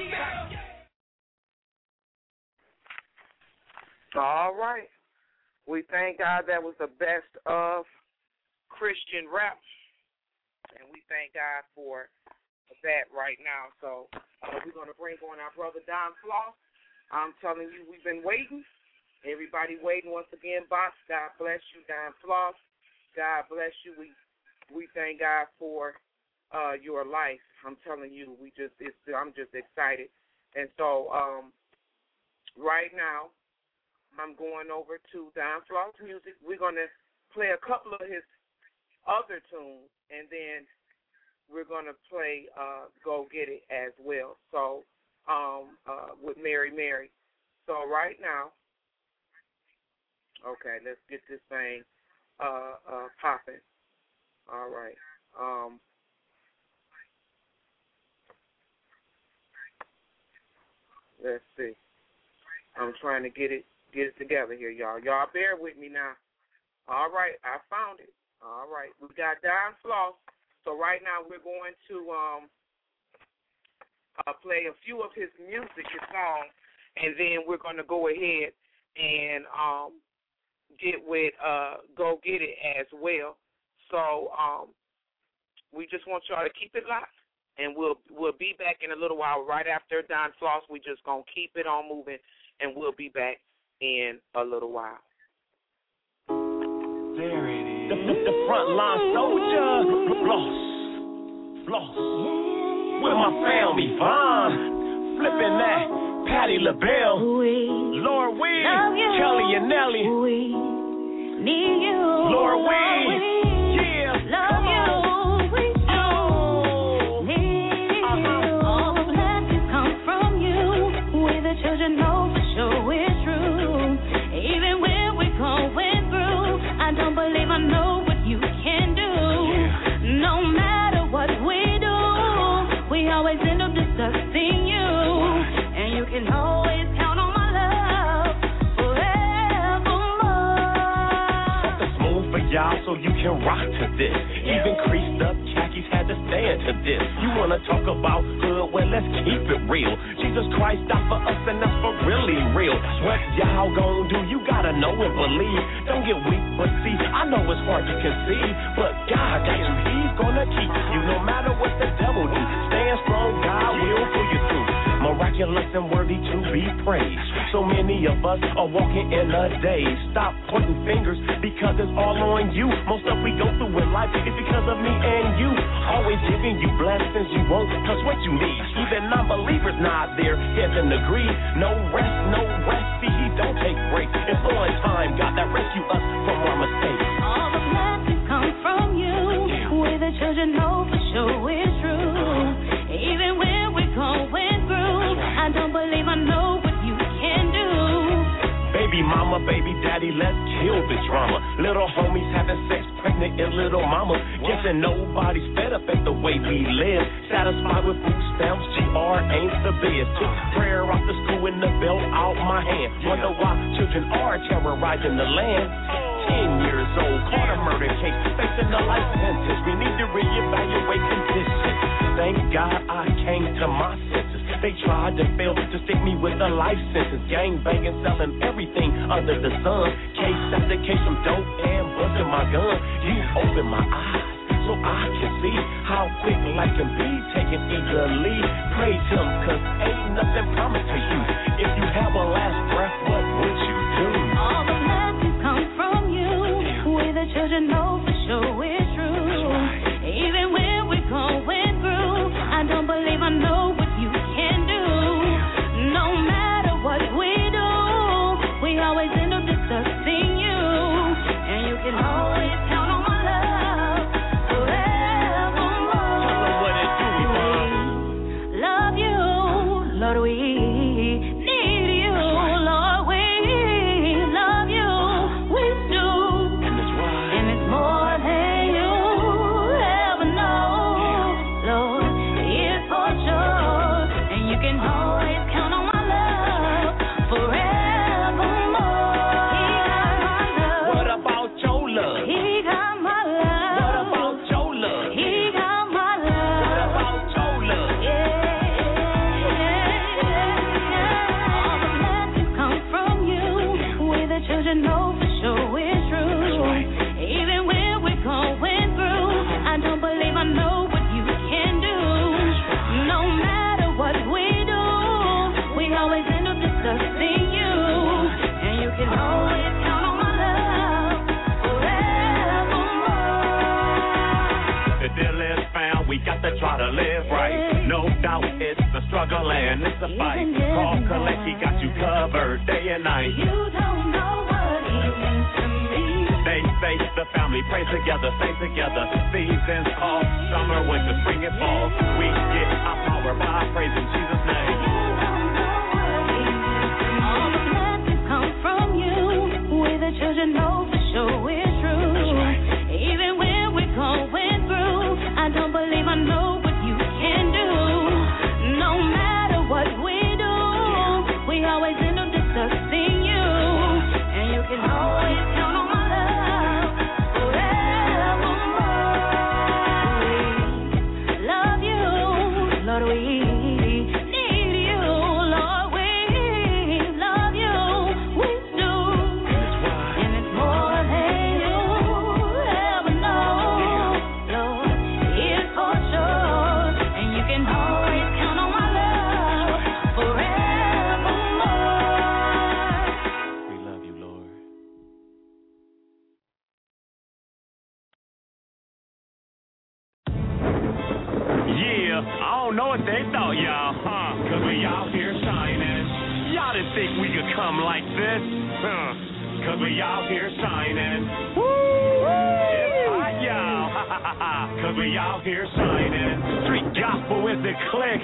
All right. We thank God that was the best of Christian rap. And we thank God for that right now. So we're going to bring on our brother Don Floss. I'm telling you, we've been waiting. Everybody waiting once again. Boss, God bless you, Don Floss. God bless you. We thank God for your life. I'm telling you, I'm just excited. And so right now, I'm going over to Don Floss Music. We're going to play a couple of his other tunes, and then we're going to play Go Get It as well. So with Mary Mary. So right now, okay, let's get this thing popping. All right. Let's see. I'm trying to get it together here, y'all. Y'all bear with me now. All right, I found it. All right, we got Don Floss. So right now we're going to play a few of his music, his songs, and then we're going to go ahead and get with Go Get It as well. So we just want y'all to keep it locked, and we'll be back in a little while. Right after Don Floss, we just going to keep it on moving, and we'll be back in a little while. There it is. The frontline soldier. Floss. with my family, Vaughn, flipping that, Patti LaBelle, Lord Weed, Kelly and Nelly, need you, Lord Weed, yeah, love you, we do, need you. All the blessings come from you. We the children know for sure it's true. Even when we're going through, I don't believe I know what you can do. No matter what we do, we always end up discussing you, and you can always count on my love forevermore. Something smooth for y'all so you can rock to this. Even creased up khakis had to stand to this. You wanna talk about hood? Well, let's keep it real. Jesus Christ died for us, and that's for really real. What y'all gon' do? You gotta know and believe. Don't get weak, but see, I know it's hard to conceive, but God got you. He's gonna keep you no matter what the devil do. Stand strong, God will pull you through. Miraculous and worthy to be praised. So many of us are walking in a daze. Stop pointing fingers because it's all on you. Most stuff we go through in life is because of me and you. Always giving you blessings you won't, cause what you need. Even non-believers nod their heads and agree. No rest, no rest. See, he don't take breaks. It's on time, God, that rescue us from our mistakes. All the blessings come from you. We the children know for sure it's true. Even when we're going through, I don't believe I know what you can do. Baby mama, baby daddy, let's kill the drama. Little homies having sex, pregnant and little mama. Guessing nobody's fed up at the way we live. Satisfied with food stamps, GR ain't the biz. Took prayer off the school and the belt out my hand. Wonder why children are terrorizing the land. 10 years old, caught a murder case, facing a life sentence. We need to reevaluate conditions. Thank God I came to my senses. They tried to fail to stick me with a life sentence. Gang banging, selling everything under the sun. Case after case, I'm dope and busting my gun. You open my eyes so I can see how quick life can be taken eagerly. Praise him, cause ain't nothing promised to you. If you have a last breath, what would you do? All the blessings come from you. We the children know for sure it's true. Even when we're going through, I don't believe I know what you can do. No matter what we do, we always end up discussing you, and you can always count on my love forevermore. Tell them what it do, Love you, Lord, we need you, Lord, we love you, we do, and it's more than you ever know, Lord, it's for sure, and you can always count on my love forevermore. What about your love? He got my love. What about your love? He got my love. What about your love? All the blessings come from you. We the children know for sure it's true. Even when we're going through, I don't believe I know what you can do. No matter what we do, we always end up discussing you, and you can always count on my love forevermore. The deal is found, we got to try to live right. No doubt it's a struggle and it's a fight. Call collect, he got you covered day and night. You don't know what he means to me. Stay safe, the family pray together, stay together. Seasons off, summer, winter, spring and fall. We get our power by praising Jesus' name. All the blessings come from you. We the children know for sure it's true. Even when we're going through, I don't believe I know what you can do. No matter what we do, we always end up discussing you, and you can always count on my love forevermore. We love you, Lord, we need you, Lord, we love you, we do, and it's more than Yeah, I don't know what they thought, y'all, huh? Cause we out here shining. Y'all didn't think we could come like this, huh? Cause we out here shining. Woo! It's hot, y'all. Cause we out here shining. Street gospel is the click.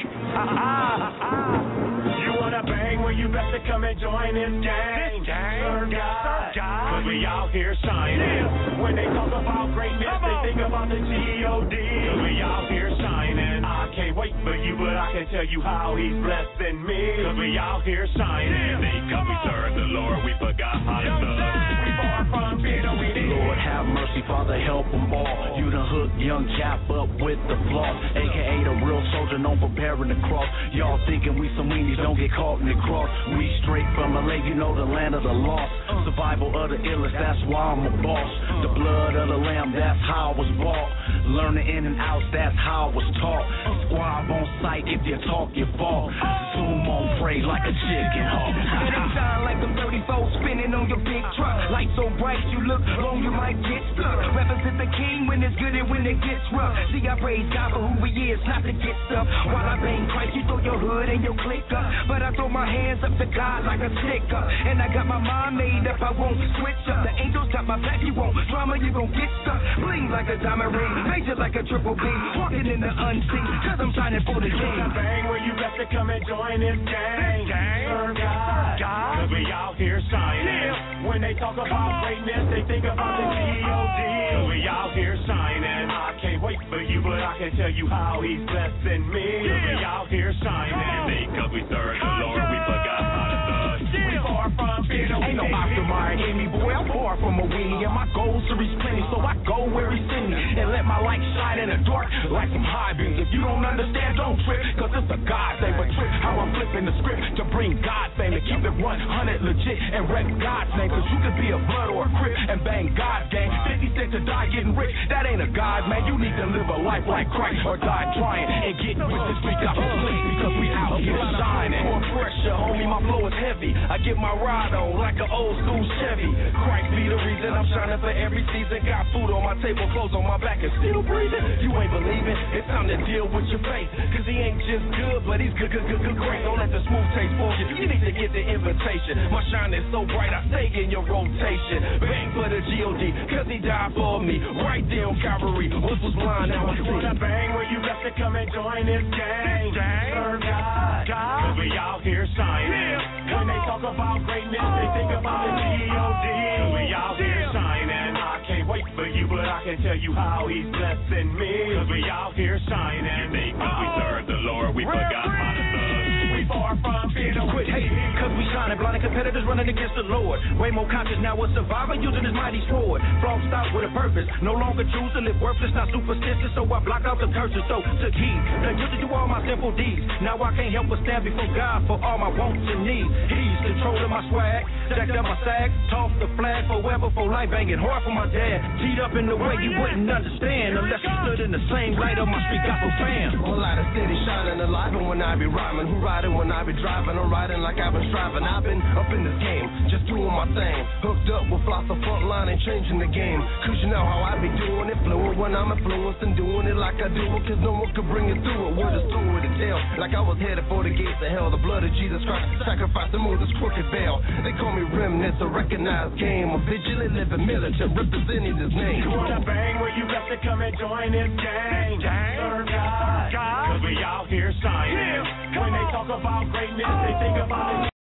You wanna bang? Well, you better come and join this gang. Serve God. Cause we out here shining. When they talk about greatness, they think about the G.O.D. Cause we out here shining. I can't wait for you, but I can tell you how he's blessing me. Cause we out here shining. Because we serve the Lord, we forgot how to love. We far from being a weenie. Lord have mercy, Father help them all. You done hooked young Cap up with the floss, a.k.a. the real soldier known for bearing the cross. Y'all thinking we some weenies, don't get caught in the cross. We straight from LA, you know the land of the lost. Survival of the illest, that's why I'm a boss. The blood of the lamb, that's how I was bought. Learning in and outs, that's how I was taught. Squab on sight, if you talk, you fall. Zoom on prey like a chicken hawk. It ain't shine like them 34 spinning on your big truck. Light so bright, you look long, you might get stuck. Represent the king when it's good and when it gets rough. See, I praise God for who he is, not to get stuff. While I bang Christ, you throw your hood and your click up. But I throw my hands up to God like a stick up. And I got my mind made up, I won't switch up. The angels got my back, you won't drama, you gon' get stuck. Bling like a diamond ring, major like a triple B. Walking in the unseen, cause I'm shining for the king. Bang, well, you better come and join this gang. Serve God. Cause we out here shining. When they talk about greatness, they think about the G.O.D. Cause we out here shining. I can't wait for you, but I can tell you how he's blessing me. Cause we out here shining. Because we serve the Lord, we forgot how to love. We far from being a ain't no aftermarket in me, boy, I'm far from a weenie. And my goals to reach plenty, so I go where he's sending me. And let my light shine in the dark like some high beams. If you don't understand, don't trip, cause it's a God thing. But trip how I'm flipping the script to bring God fame. To keep it 100 legit and rep God's name. Cause you could be a blood or a crip and bang God's game. 50 cents to die getting rich, that ain't a God, man. You need to live a life like Christ or die trying and get with this street gospel fleet. Because we out here shining. More pressure, homie, my flow is heavy. I get my ride on like an old school Chevy. Christ be the reason I'm shining for every season. Got food on my table, clothes on my back, and still breathing. You ain't believing, it's time to deal with your faith. Cause he ain't just good, but he's good, great. Don't let the smooth taste for you. You need to get the invitation. My shine is so bright, I stay in your rotation. Bang for the G.O.D, cause he died for me. Right there on Calvary, was blind, now I see. Wanna bang, well, you got to come and join this gang. Serve God. Cause we out here shining. When they talk about greatness, they think about the G.O.D. We out here shining. I can't wait for you, but I can tell you how he's blessing me. Cause we out here shining. Because we serve the Lord, we forgot how to love. We far from being a quit hating, cause we shining. Blinded competitors running against the Lord. Way more conscious now, a survivor using his mighty sword. Flawed stop with a purpose. No longer choose to live worthless, not superstitious. So I block out the curses, so took heed. Now used to do all my simple deeds. Now I can't help but stand before God for all my wants and needs. He's controlling my swag, stacked up my sack, tossed the flag forever for life, banging hard for my dad. Teed up in the way you wouldn't understand unless you stood in the same light of my street gospel fam. A lot of city shining alive, and when I be rhyming, who riding when I be driving? I'm riding like I've been striving. I've been up in this game, just doing my thing. Hooked up with lots of front line and changing the game. Cause you know how I be doing it, fluent when I'm influenced and doing it like I do it. Cause no one could bring it through it with a story to tell. Like I was headed for the gates of hell. The blood of Jesus Christ sacrificed to move this crooked veil. They call me remnants, a recognized game. A vigilant living militant representing his name. You wanna bang, well, you got to come and join this gang. Serve God. Cause we out here shining. When they talk about greatness, they think about it.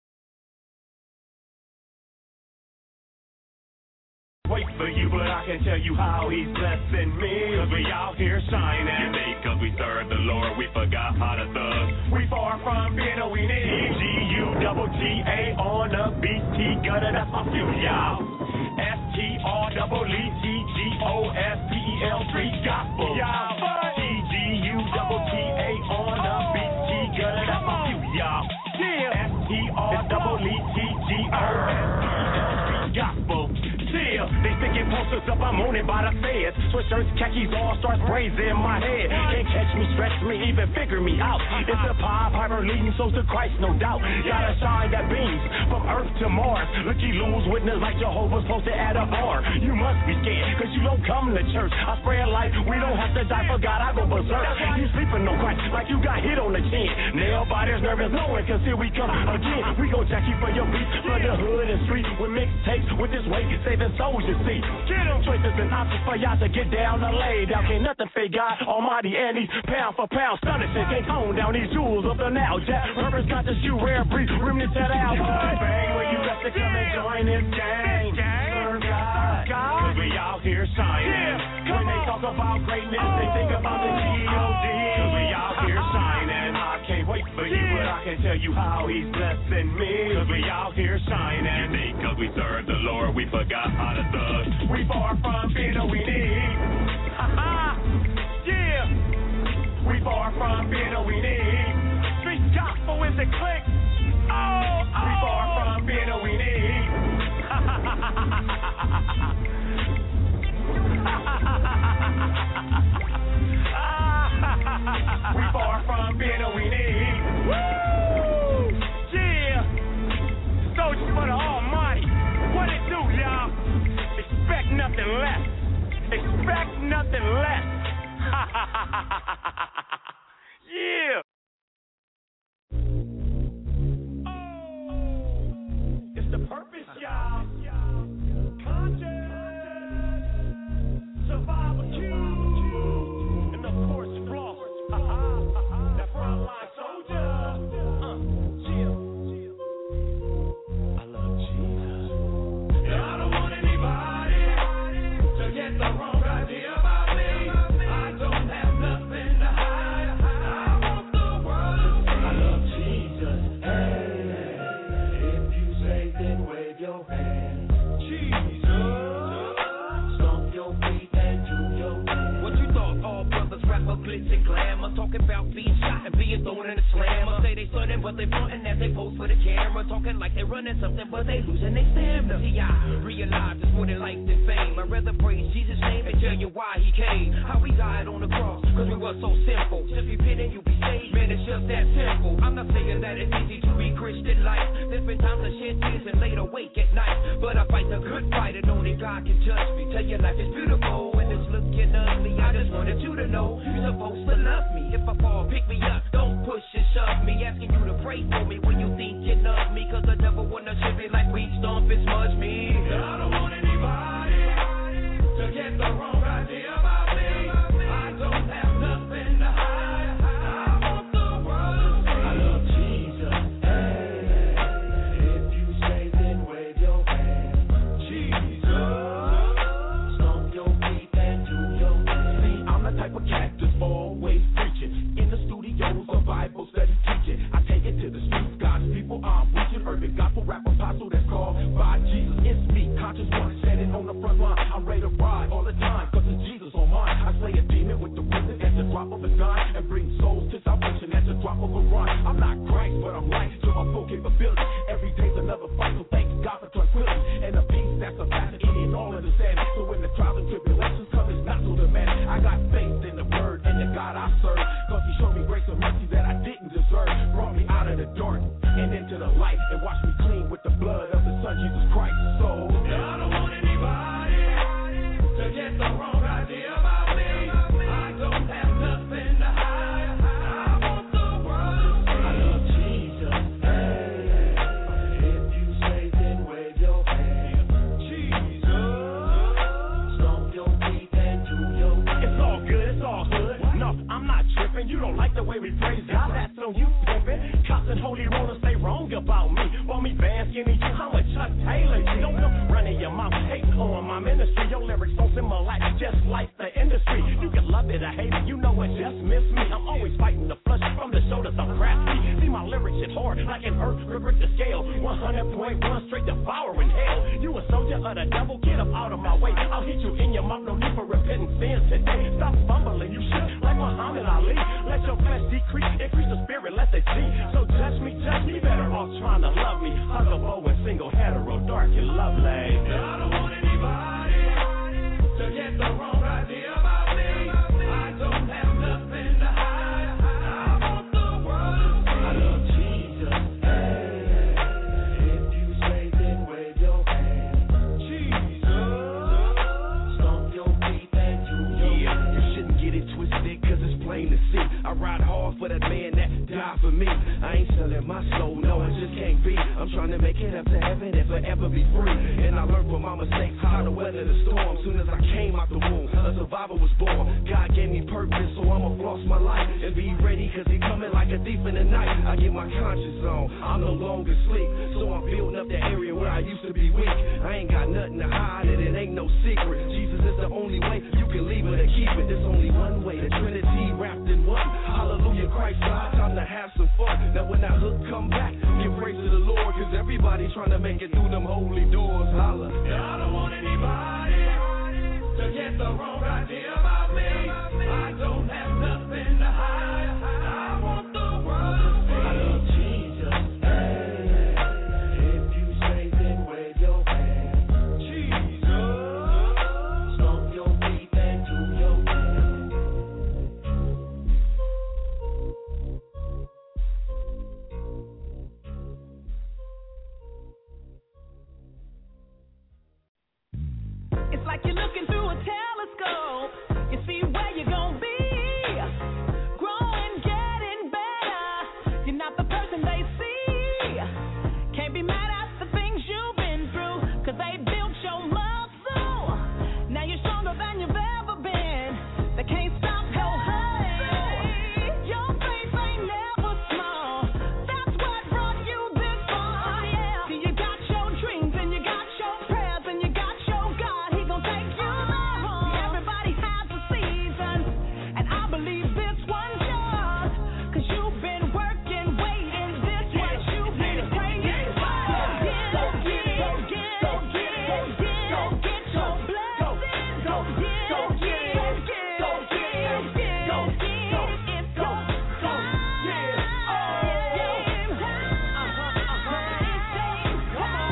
Wait for you, but I can tell you how he's blessing me. Cause we out here shining. Cause we serve the Lord, we forgot how to thug. We far from being a weenie. G-U-double-G-A on the beat. T-Gutter, that's my fuel, y'all. S-T-R-E-E-G-G-O-S-P-E-L street gospel. T-G-U-double-G-A on the beat. T-Gutter, that's my fuel, y'all. S-T-R-E-E-G-G-O-S-P-E-L street gospel. They sticking posters up, I'm on it by the feds. So sweatshirts, khakis, all stars, braids in my head. Can't catch me, stretch me, even figure me out. It's a Pied Piper leading souls to Christ, no doubt. Got a shine that beams from Earth to Mars. Looky Lou's witness like Jehovah's posted at a bar. You must be scared, cause you don't come to church. I spread light, we don't have to die for God, I go berserk. You sleeping on Christ like you got hit on the chin. Nail biters nervous knowing, cause here we come again. We gon' jack you for your beat, for the hood and street. With mixtapes, with this weight, saving souls, you see. Get them choices and options for y'all to get down or lay down. Can't nothing fake God Almighty, and these pound for pound astonishing. Can't tone down these jewels of the now. Jack Purpose got the shoe rare breed, remnants that out. Bang, when you got to come and join this gang. Serve God, cause we out here shining. When they talk about greatness, they think about the G.O.D. Cause we out here shining. I can't wait for you, but I can tell you how he's blessing me. Cause we out here shining. Unique, cause we serve the Lord, we forgot how to thug. We far from being what we need. Yeah. We far from being what we need. Street gospel is the click. Oh, we far from being what we need. We far from being what we need. Woo! Yeah. Soldiers for the Almighty. What it do, y'all? Expect nothing less. Expect nothing less. Yeah. Oh, it's the purpose, y'all. Conscious, survival Q, and of course, floss. That frontline soldier. Chill. I love Jesus. And I don't want anybody to get the wrong idea about me. I don't have nothing to hide. I want the world. I love Jesus. Hey, if you say, then wave your hand. Jesus, stomp your feet and do your dance. What you thought? All brothers rap a glitz and glamour, talking about being shot and being thrown in a slammer. Say they stunning, but they frontin' as they pose for the camera, talking like they running something, but they losing their stamina. See, I realize it's more than life than fame. I'd rather praise Jesus' name and tell you why he came, how he died on the cross, cause we were so simple. Just repent and you'll be saved, man, it's just that simple. I'm not saying that it's easy to be Christian life. There's been times I shed tears and laid awake at night, but I fight the good fight and only God can judge me. Tell your life is beautiful and it's looking ugly. I just wanted you to know you're supposed to love me. If I fall, pick me up, don't push and shove me. Asking you to pray for me when you think you love me, cause the devil wanna shit me like weed stomp and smudge me. I don't want anybody to get the wrong idea about me. I don't have nothing to hide. I want the world. I love Jesus. Hey, if you say, then wave your hand. Jesus, stomp your feet and do your dance. See, I'm the type of cat that's always preaching. In the studios of Bible study teaching. I take it to the streets, God's people. I'm preaching urban gospel rap apostle that's called by Jesus. It's me, conscious one, standing on the front line. I'm ready to ride all the time, cause it's Jesus on mine. I slay a demon with the wizard at the drop of a dime, and bring souls to salvation at the drop of a rhyme. I'm not Christ, but I'm right to my full capability. Every day's another fight, so thank God for tranquility and a peace that's surpassing any and all understanding. So when the trials and tribulations come, it's not so demanding. I got faith in the word and the God I serve, cause he showed me grace and mercy that I didn't deserve. Brought me out of the dark and into the light, and washed me clean with the blood of the Son Jesus Christ. So I don't want anybody to get the wrong idea about me. I don't have nothing to hide. I want the world. I love Jesus. Hey, if you say, then wave your hand. Jesus, stomp your feet and do your dance. It's all good, it's all good. No, I'm not tripping. You don't like the way we praise God, that's on you pimpin'. Cops and holy rollers say wrong about me. Want me band skinny too? How much Chuck Taylor? Don't come running your mouth, hate on my ministry. Your lyrics so similar, just like the industry. You can love it or hate it, you know it just miss me. I'm always fighting the flush from the shoulders, I'm crafty. See my lyrics hit hard like an earth, river to scale. 100.1 straight devouring hell. You a soldier of the devil, get up out of my way. I'll hit you in your mouth, no need for repenting sins today. Stop fumbling, you should like Muhammad Ali. Let your flesh decrease, increase the spirit, let the G. So judge me, better off trying to love me. Huggable and single, hetero, dark and lovely. I don't want anybody to get the wrong idea. I ride hard for that man that died for me. I ain't selling my soul, no, it just can't be. I'm trying to make it up to heaven and forever be free. And I learned from my mistakes how to weather the storm. Soon as I came out the womb, a survivor was born. God gave me purpose, so I'ma floss my life and be ready, cause he coming like a thief in the night. I get my conscience on, I'm no longer sleep, so I'm building up the area where I used to be weak. I ain't got nothing to hide and it ain't no secret. Jesus is the only way, you can leave it or keep it. There's only one way, the Trinity wrapped in one. Hallelujah, Christ died, time to have some fun. Now when that hook come back, give praise to the Lord, cause everybody trying to make it through them holy doors. Holla. I don't want anybody to get the wrong idea about me. I don't have nothing to hide. I want the world to see. I love Jesus. Hey, if you say then wave your hand. Jesus. Stomp your feet and do your dance. It's like you're looking through a telescope. You see where you're gonna be. Growing, getting better. You're not the person they see. Can't be mad at the things you've been through, cause they built your muscle. Now you're stronger than you've ever been. They can't stop your hustle. Your faith ain't never small. That's what brought you this far. Yeah. See, you got your dreams and you got your prayers and you got your God. He gon' take you home. Everybody has a season, and I believe this one's yours. Cause you've been working, waiting, this what you've been praying for. Go get it, go get it, go get it, go get your blessings. Go get it, go get it, go get it, go get it, go get it. It's your time. It's game time. It's game time.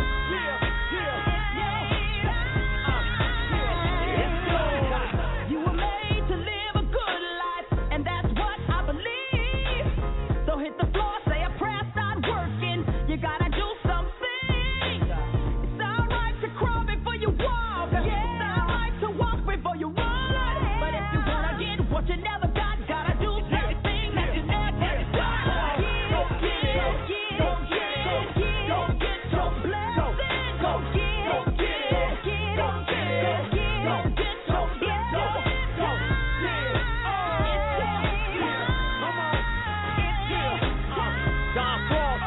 You were made to live a good life, and that's what I believe. So hit the floor, say a prayer, start working. You gotta do something. It's alright to crawl before you walk. It's alright to walk before you run. But if you wanna get what you never got, gotta do something that you never got. Go get it, go get it, go get it, go get your blessing. Go get it, go get it, go get it, go get it, go get your blessing. Go get it. It's your time. It's your time. Don Cross.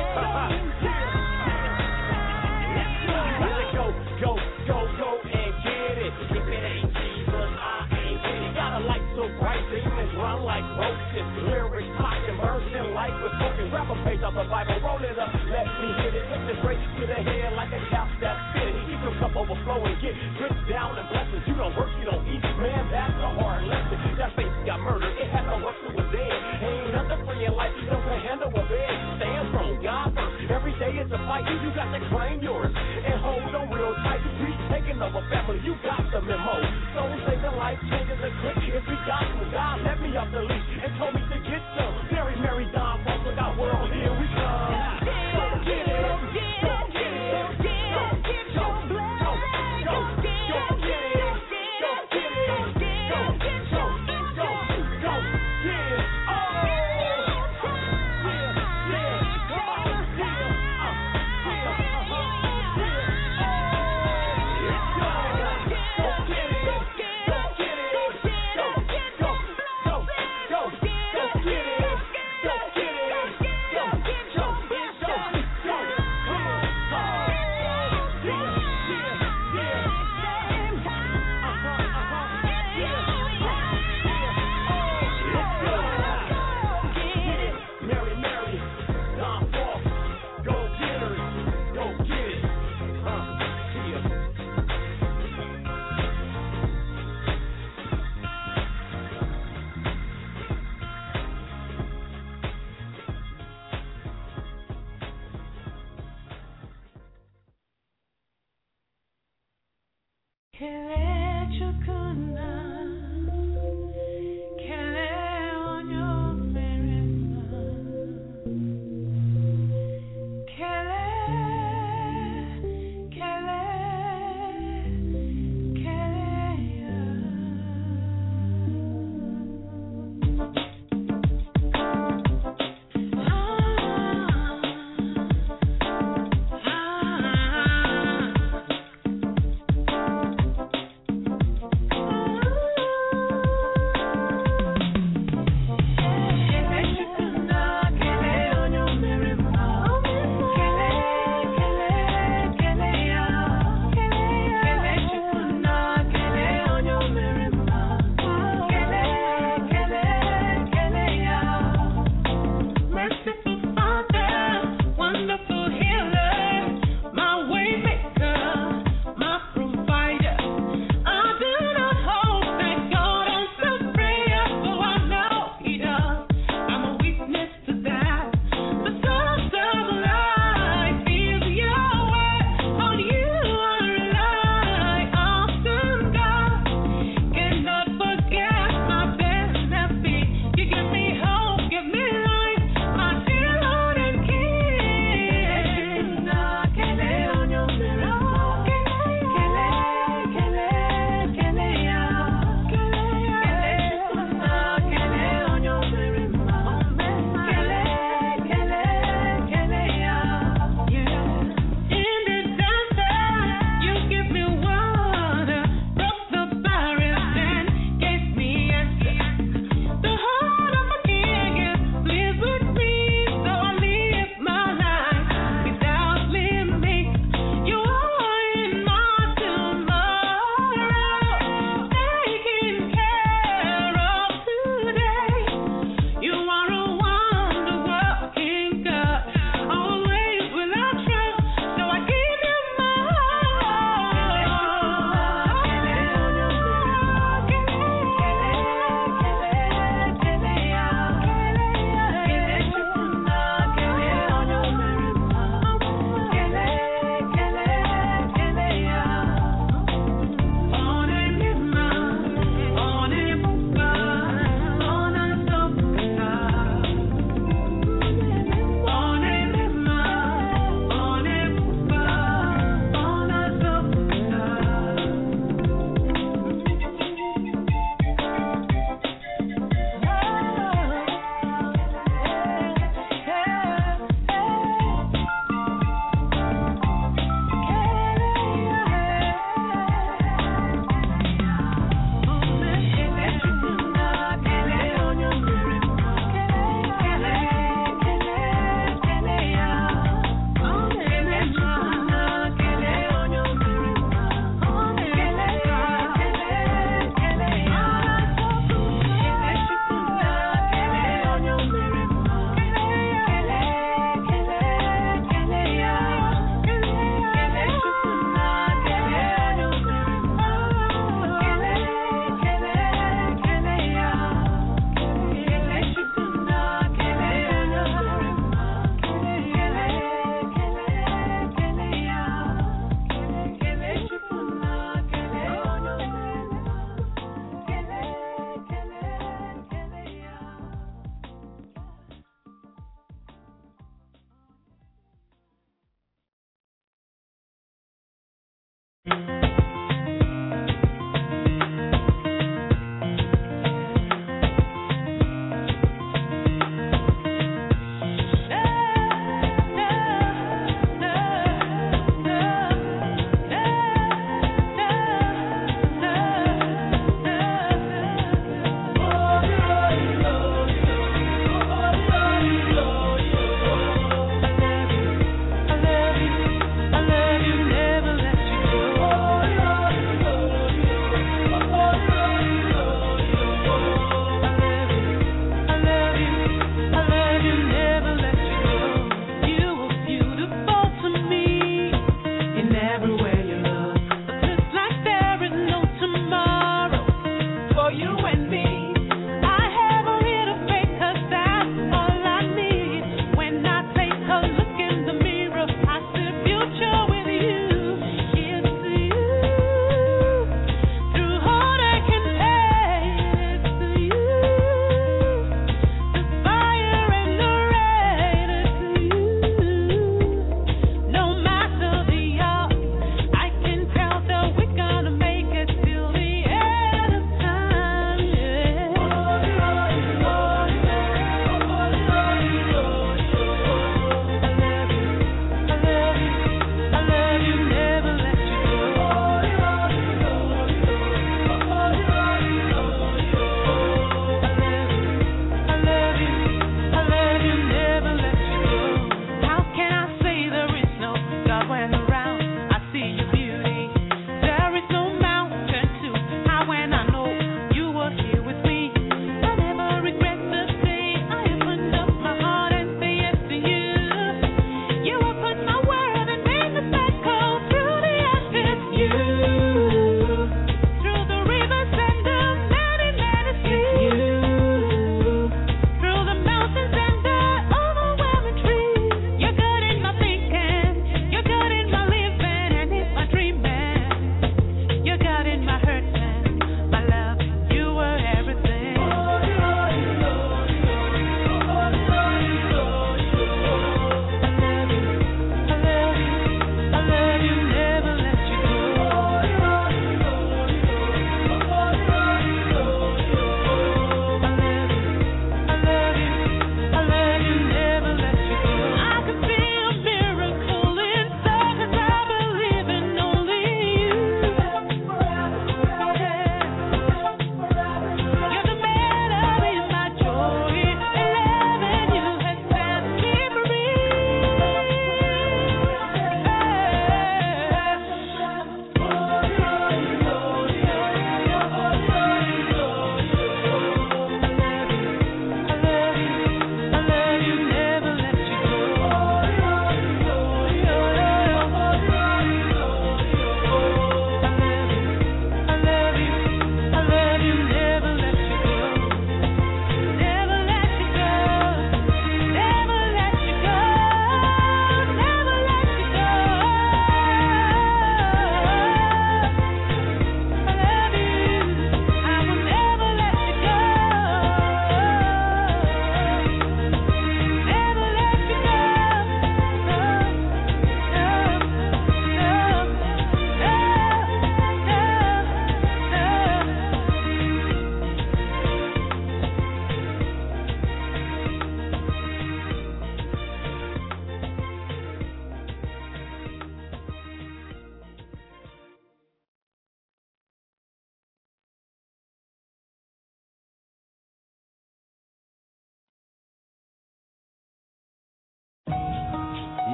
Go and get it. If it ain't Jesus, I ain't with it. Got a light so bright, demons run like roaches. Lyrics popping, bursting like with smoking. Grab a page out the Bible, roll it up, let me hit it. Lift it straight to the head like a couch that's fitted. Keep your cup overflowing, get dripped down in blessings. You don't work, you don't eat, man, that's a hard lesson. That face got murdered, it had no luck to a dead. Ain't nothing free in life, you don't can handle a bed. Stand strong, God first. Every day is a fight, you got to claim yours. And hold on real tight, we taking over family, you got the memo. Soul saving, life changing, the quick history gospel. God let me off the leash and told me to get some. Mary, Don Cross, with our world, here we come.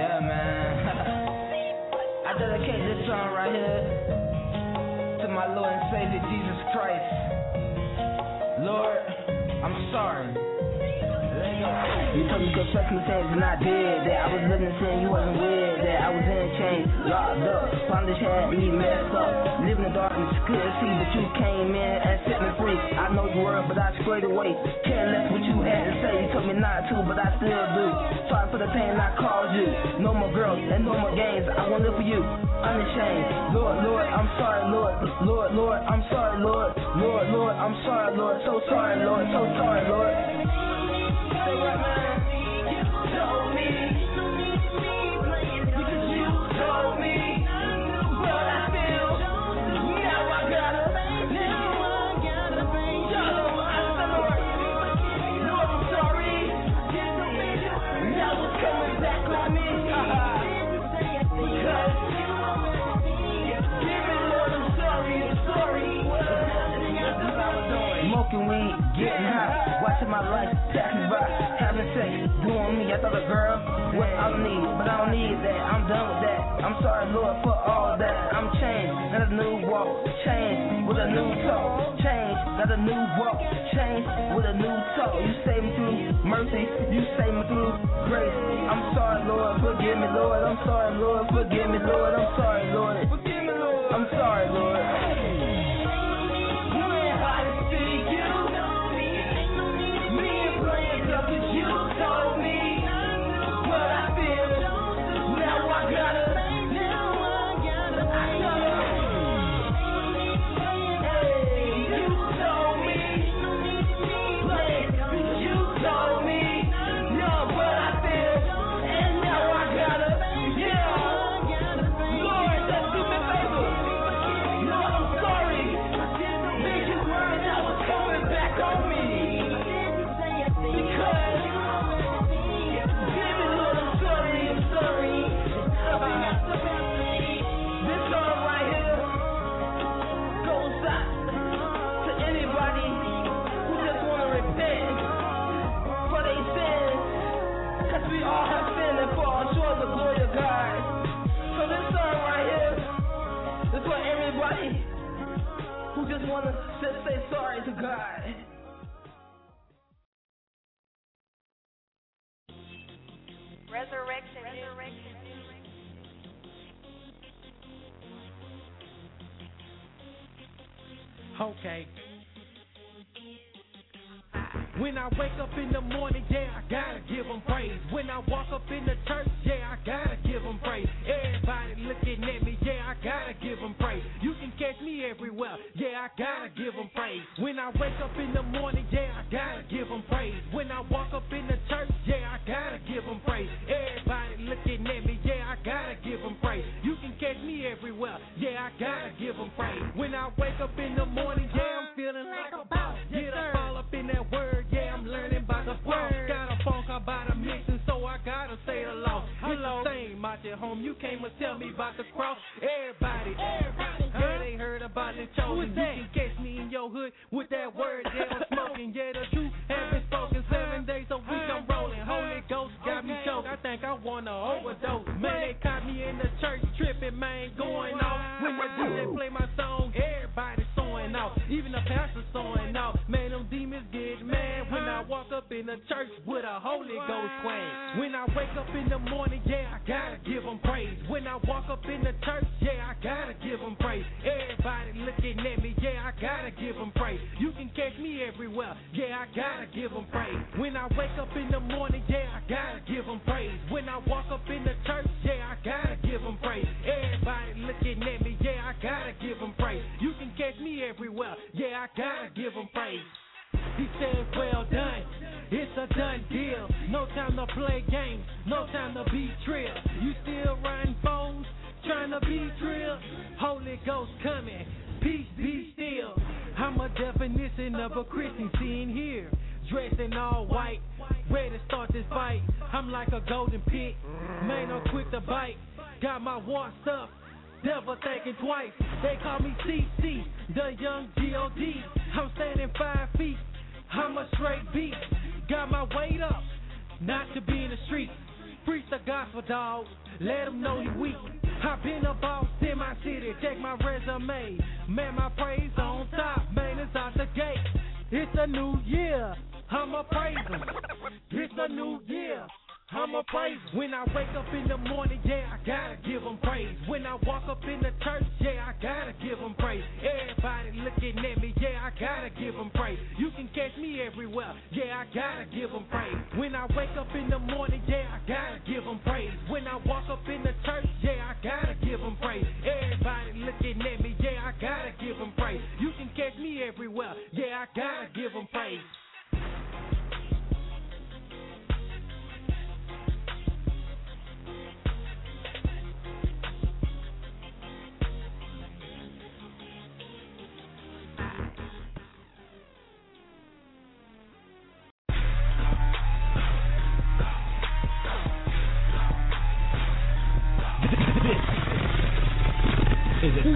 Yeah, man. I dedicate this song right here to my Lord and Savior Jesus Christ. Lord, I'm sorry. You told me to confess my sins and I did that. I was living in sin, you wasn't with that. I was in chains, locked up, bondage had me messed up. Living in darkness, couldn't see, but you came in and set me free. I know the word, but I strayed away. Care less what you had to say. You told me not to, but I still do. Sorry for the pain I caused you. No more girls and no more games. I want to live for you, unashamed. Lord, Lord, I'm sorry, Lord. Lord, Lord, I'm sorry, Lord. Lord, Lord, I'm sorry, Lord. So sorry, Lord. So sorry, Lord. Say what, man? You told me, because you told me what I feel. Now I gotta bring Lord, I'm sorry. Now it's coming back on me. Because give me, Lord, I'm sorry. Smoking weed, getting high, watching my life pass me by, having sex, doing me. I thought a girl was all I need, but I don't need that. I'm done with that. I'm sorry, Lord, for all that. I'm changed, got a new walk, changed with a new talk, changed, got a new walk, changed with a new talk. You saved me through mercy, you saved me through grace. I'm sorry, Lord, forgive me, Lord. I'm sorry, Lord, forgive me, Lord. I'm sorry, Lord. Forgive me, Lord. I'm sorry, Lord. You told me what I feel. Now I gotta. Hey, you told me. You told me. Know what I feel. And now I gotta. Yeah. Lord, just do me a favor. Lord, I'm sorry. These words that was coming back on me. Because this song right here goes out to anybody who just want to repent for their sins, because we all have sinned and fall short of the glory of God. So this song right here is for everybody who just want to just say sorry to God. Resurrection. Okay. When I wake up in the morning, yeah, I gotta give them praise. When I walk up in the church, yeah, I gotta give them praise. Everybody looking at me, yeah, I gotta give them praise. You can catch me everywhere, yeah, I gotta give them praise. When I wake up in the morning, yeah, I gotta give them praise. When I walk up in the church, yeah, I gotta give them praise. Everybody looking at me, yeah, I gotta give them praise. You can catch me everywhere, yeah, I gotta give them praise. When I wake up in the morning, yeah, I'm feeling like a boss. Get up, all up in that word, yeah, I'm learning by the word. Got a phone call by the mission, so I gotta say the law. It's the same out there, home. You came and tell me about the cross. Everybody they heard about the chosen. You can catch me in your hood with that word, yeah, I'm smoking. Yeah, the truth has been spoken 7 days a week, I'm rolling. Holy Ghost got me choked. I think I wanna overdose. Man, they caught me in the church tripping, man, going off. When the DJ play my song, everybody sewing off. Even the pastor sewing off. Man, them demons get mad when I walk up in the church with a Holy Ghost swing. When I wake up in the morning, yeah, I gotta give them praise. When I walk up in the church, yeah, I gotta give them praise. Everybody looking at me, yeah, I gotta give them praise. You can catch me everywhere, yeah, I gotta give them praise. When I wake up in the morning, yeah, I gotta give them praise. When I walk up in the church, yeah, I gotta give them praise. Everybody looking at me, yeah, I gotta give them praise. You can catch me everywhere, yeah, I gotta give them praise. He said, well done, it's a done deal. No time to play games, no time to be trill. You still riding phones, trying to be trill. Holy Ghost coming, peace be still. I'm a definition of a Christian seen here. Dressed in all white, ready to start this fight. I'm like a golden pig, man, I'm quick to bite. Got my war stuff, never thinking twice. They call me CC, the young G.O.D. I'm standing 5 feet, I'm a straight beast. Got my weight up, not to be in the streets. Preach the gospel, dog. Let him know he weak. I've been a boss in my city. Check my resume. Man, my praise on top. Man, it's out the gate. It's a new year. I'ma praise him. It's a new year. I'ma praise him. When I wake up in the morning, yeah, I gotta give him praise. When I walk up in the church, yeah, I gotta give him praise. Everybody looking at me, yeah, I gotta give him praise. You can catch me everywhere, yeah, I gotta give him praise. When I wake up in the morning, yeah, I gotta give him praise. When I walk up in the church, yeah, I gotta give him praise. Everybody looking at me, yeah, I gotta give him praise. You can catch me everywhere, yeah, I gotta give him praise. Is it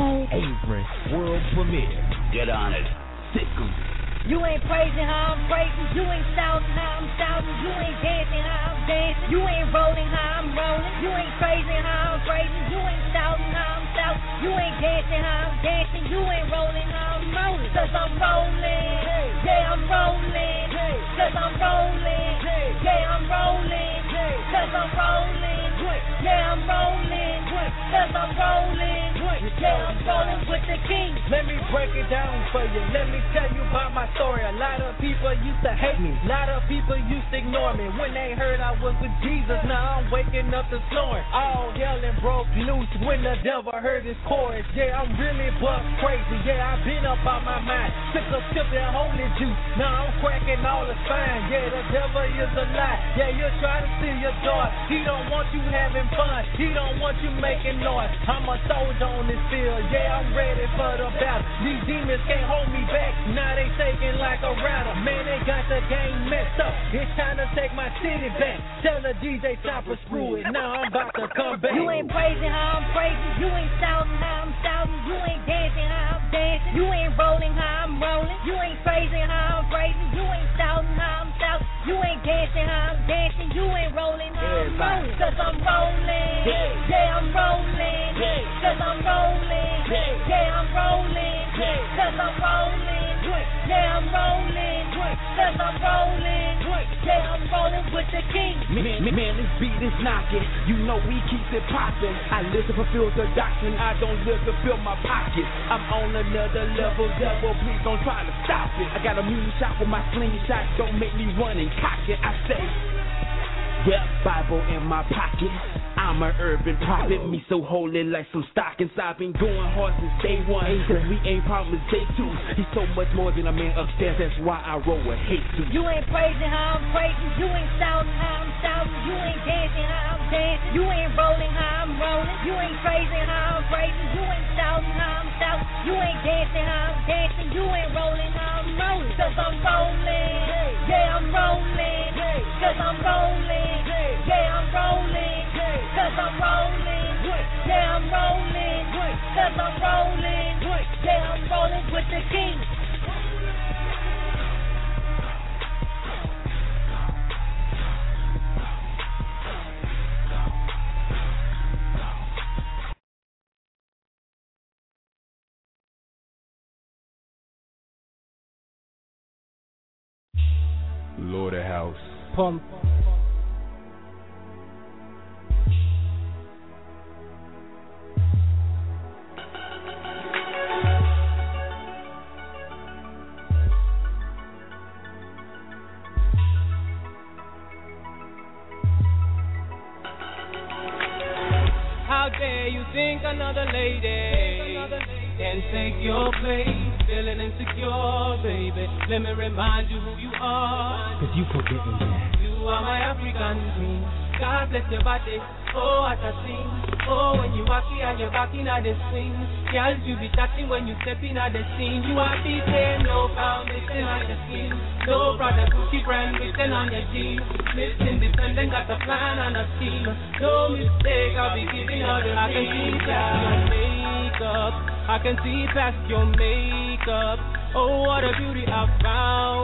Avery world premiere? Get on it. Sick 'em. You ain't praising how I'm praising. You ain't shouting how I'm shouting. You ain't dancing how I'm dancing. You ain't rolling how I'm rolling. You ain't praising how I'm praising. You ain't shouting how I'm shouting. You ain't dancing how I'm dancing. You ain't rolling how I'm rolling. Cause I'm rolling. Yeah, I'm rolling. Cause I'm rolling. Yeah, I'm rolling. Cause I'm rolling. Yeah, I'm rolling. Cause I'm rolling. Yeah, I'm rolling with the king. Let me break it down for you. Let me tell you about my story. A lot of people used to hate me. A lot of people used to ignore me. When they heard I was with Jesus, now I'm waking up to snoring. All hell and broke loose when the devil heard his chorus. Yeah, I'm really buck crazy. Yeah, I've been up on my mind. Took a sip of holy juice. Now I'm cracking all the spine. Yeah, the devil is a lie. Yeah, you'll try to steal your joy. He don't want you having fun. He don't want you making noise. I'm a soldier on this field. Yeah, I'm ready for the battle. These demons can't hold me back. Now they shaking like a rattle. Man, they got the game messed up. It's time to take my city back. Tell the DJ Chopper screw it. Now I'm about to come back. You ain't praising how I'm praising. You ain't shouting how I'm shouting. You ain't dancing how I'm dancing. You ain't rolling how I'm rolling. You ain't praising how I'm praising. You ain't shouting how I'm shouting. You ain't dancing how I'm dancing. You ain't rolling how I'm rolling. Cause I'm rolling. Yeah, I'm rolling. Cause I'm rolling. Yeah, I'm rolling. Cause I'm rolling. Yeah, I'm rolling. Cause I'm rolling. Yeah, I'm rolling with the king. Man, this beat is knocking. You know we keep it poppin'. I live to fulfill the doctrine. I don't live to fill my pockets. I'm on another level, devil. Please don't try to stop it. I got a moonshot with my slingshot. Don't make me run and cock it. I say, yeah, Bible in my pocket. I'm an urban prophet, me so holy like some stockings. I've been going hard since day one, cause we ain't promised day two. He's so much more than a man upstairs, that's why I roll with hate to. You ain't praising how I'm praising. You ain't shouting how I'm shouting. You ain't dancing how I'm dancing. You ain't rolling how I'm rolling. You ain't praising how I'm praising. You ain't shouting how I'm shouting. You ain't dancing how I'm dancing. You ain't rolling how I'm rolling. Cause I'm rolling. Yeah, I'm rolling. Cause I'm rolling. Yeah, I'm rolling. Cause I'm rolling. Yeah, I'm rolling. Cause I'm rolling. Yeah, I'm rolling with the king. Lord of House. Pump. How dare you think another lady can take your place? Feeling insecure, baby. Let me remind you who you are. Cause you forgetting that. You are my African queen. God bless your body. Oh, what a scene. Oh, when you walk here and you're back in the swing. Girls, you be touching when you step in the scene. You are beaten, no foundation on the skin. No product, cookie brand written on your jeans. Miss Independent got a plan and a scheme. No mistake, I'll be giving all the I can see past your makeup. I can see past your makeup. Oh, what a beauty I found. To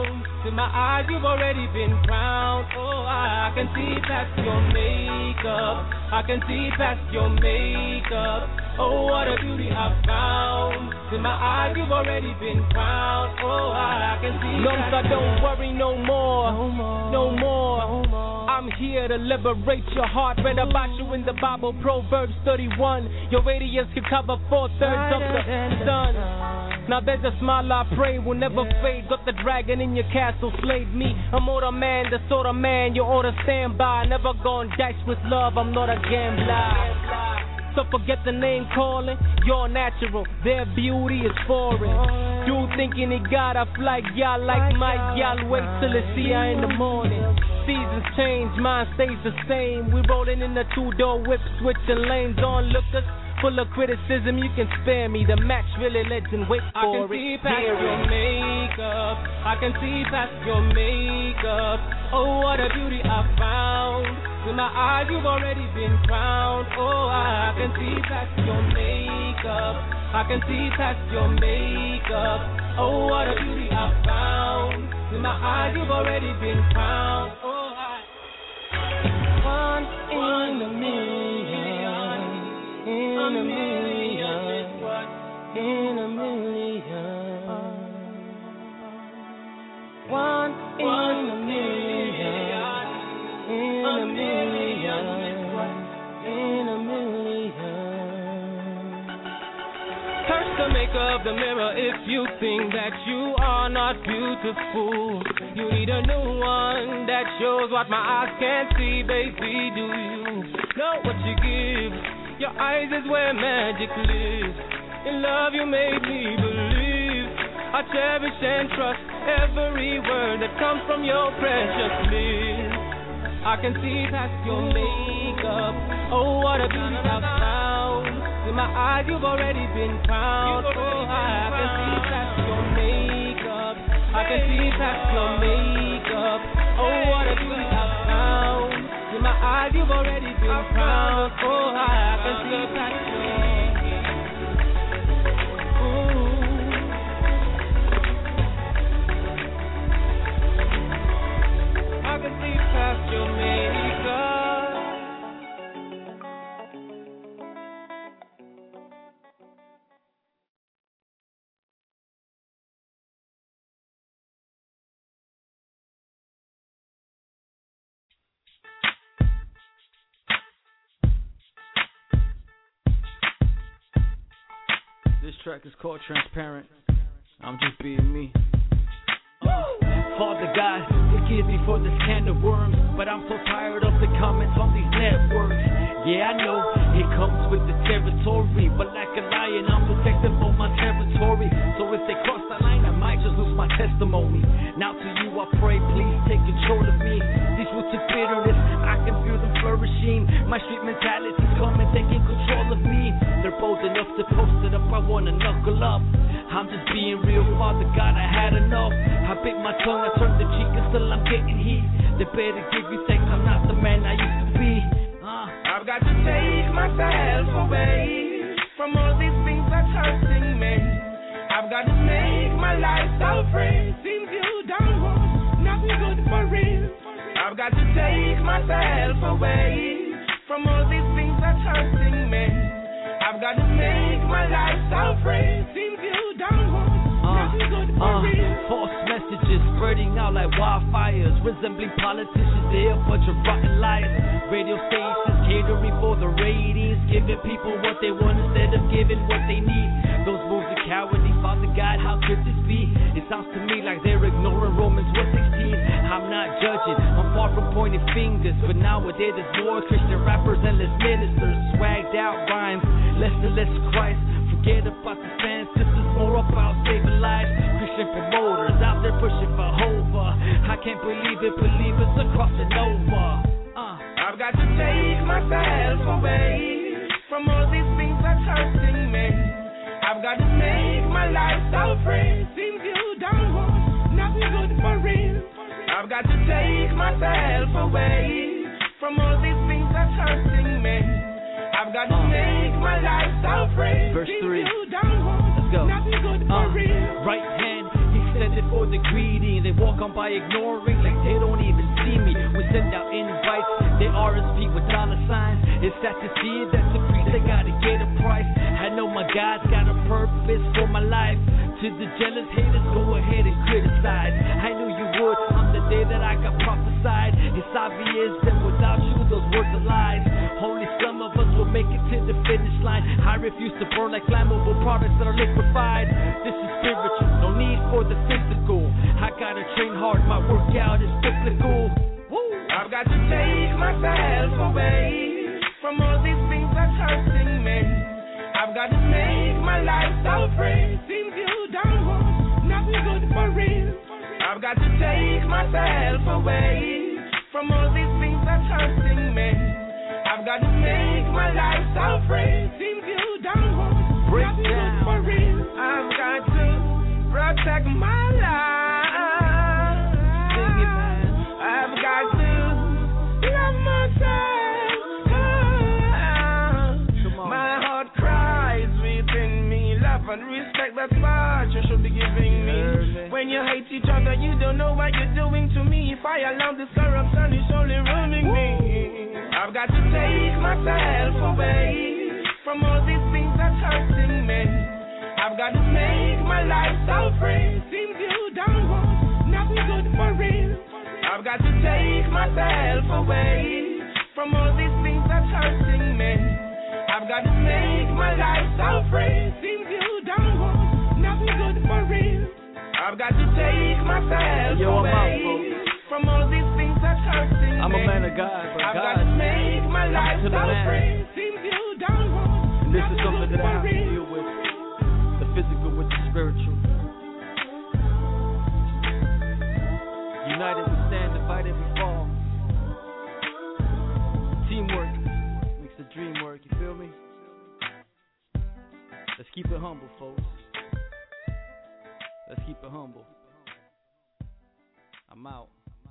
In my eyes, you've already been crowned. Oh, I can see past your makeup. I can see past your makeup. Oh, what a beauty I found. In my eyes, you've already been crowned. Oh, I can see. Lumps, I don't worry no more. No more. I'm here to liberate your heart. Read about you in the Bible, Proverbs 31. Your radiance can cover 4/3 of the sun. Now there's a smile I pray will never fade. Got the dragon in your castle, slayed me. I'm older man, the sort of man you ought to stand by. Never gone dice with love, I'm not a gambler. So forget the name calling, you're natural, their beauty is foreign. Dude thinking he got a flight, y'all like Mike, y'all wait till it's see ya in the morning. Seasons change, mine stays the same. We rolling in the 2-door whip, switching lanes. Onlookers full of criticism, you can spare me. The match really legend, wait for it. I can see past your makeup. I can see past your makeup. Oh, what a beauty I found. With my eyes, you've already been crowned. Oh, I can see past your makeup. I can see past your makeup. Oh, what a beauty I found. With my eyes, you've already been crowned. Oh, one in a million. In a million. In a million. One in a million. In a million. In a million. Touch the make of the mirror if you think that you are not beautiful. You need a new one that shows what my eyes can't see, baby. Do you know what you give? Your eyes is where magic lives. In love you made me believe. I cherish and trust every word that comes from your precious lips. I can see past your makeup. Oh, what a beauty I found. In my eyes, you've already been crowned. Oh, I can see past your makeup. I can see past your makeup. Oh, what a beauty I found. In my eyes, you've already been crowned. Oh, I can see past your makeup. Ooh. I can see past your makeup. This track is called Transparent. I'm just being me. Father God, forgive me for this can of worms, but I'm so tired of the comments on these networks. Yeah, I know it comes with the territory, but like a lion, I'm protective of my territory. So if they cross the line, I might just lose my testimony. Now to you I pray, please take control of me. These roots of bitterness, I can feel them flourishing. My street mentality's coming, taking control of me. They're bold enough to post it up, I wanna knuckle up. I'm just being real, Father God, I had enough. I bit my tongue, I turned the cheek until I'm getting heat. They better give me thanks, I'm not the man I used to be. I've got to take myself away from all these things that's hurting me. I've got to make my lifestyle free. Seems you don't want nothing good for real. I've got to take myself away from all these things that's hurting me. I've got to make my lifestyle free. Seems you don't want nothing good for real. False messages spreading out like wildfires, resembling politicians, they're a bunch of rotten liars. Radio stations catering for the ratings, giving people what they want instead of giving what they need. Those moves are cowardly, Father God, how could this be? It sounds to me like they're ignoring Romans 1:16. I'm not judging, I'm far from pointing fingers, but nowadays there's more Christian rappers and less ministers. Swagged out rhymes, less and less Christ. Forget about the fans, this is more about saving lives. Christian promoters out there pushing for Jehovah. I can't believe it, believers are crossing over. I've got to take myself away from all these things that's hurting me. I've got to make my lifestyle free. Seems you don't want nothing good for real. I've got to take myself away from all these things that's hurting me. I've got to make my lifestyle free. Verse 3. You don't want Let's go. nothing good for real. Right hand, he intended for the greedy. They walk on by ignoring like they don't even see me. We send out invites, they RSP with dollar signs. It's sad to see it, that's the priest, they gotta get a price. I know my God's got a purpose for my life. To the jealous haters, go ahead and criticize. I knew you would on the day that I got prophesied. It's obvious that without you, those words are lies. Only some of us will make it to the finish line. I refuse to burn like flammable products that are liquefied. This is spiritual, no need for the physical. I gotta train hard, my workout is biblical. Woo. I've got to take myself away from all these things that's hurting me. I've got to make my lifestyle free. Seems you don't want nothing good for real. I've got to take myself away from all these things that's hurting me. I've got to make my lifestyle free. Seems you don't want nothing good for real. I've got to protect my life. I've got to love myself. My heart cries within me. Love and respect, that's what you should be giving me. When you hate each other, you don't know what you're doing to me. If I allow this corruption, it's only ruining me. I've got to take myself away from all these things that's hurting me. I've got to make my lifestyle free. Seems you don't want nothing good for real. I've got to take myself away from all these things that's hurting me. I've got to make my lifestyle free. Seems you don't want nothing good for real. I've got to take myself away from all these things that's hurting me. I'm a man of God, but I've God, got to make my lifestyle free. Seems you don't want and this is something nothing good that I have for to real. deal with. The physical with the spiritual. United we stand, divided we fall. Teamwork makes the dream work, you feel me? Let's keep it humble, folks. Let's keep it humble. I'm out.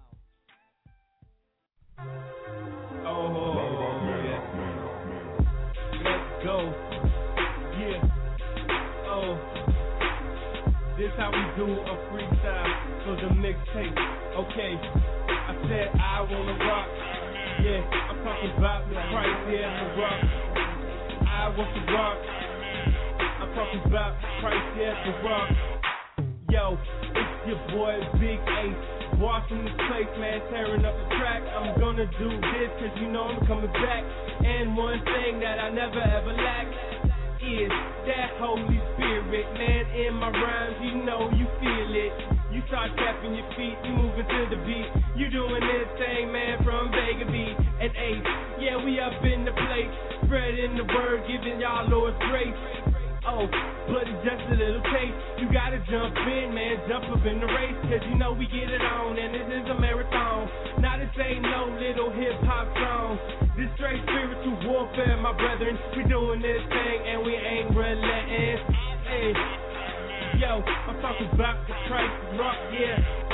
Oh, yeah. Let's go. Yeah. Oh. This how we do a freestyle for the mixtape. Okay. I said I wanna rock. Yeah, I'm talking about the price here to rock. I want to rock. I'm talking about the price here to rock. Yo, it's your boy Big Ace. Boss in this place, man, tearing up the track. I'm gonna do this cause you know I'm coming back. And one thing that I never ever lack is that Holy Spirit, man, in my rhymes, you know you feel it. You start tapping your feet, you moving to the beat. You doing this thing, man, from Vega Beat and Ace. Yeah, we up in the place, spreading the word, giving y'all Lord's grace. Oh, but it's just a little taste. You gotta jump in, man, jump up in the race. Cause you know we get it on, and this is a marathon. Now this ain't no little hip-hop song. This straight spiritual warfare, my brethren. We doing this thing, and we ain't relenting. Hey, yo, I'm talking about the Christ rock, yeah.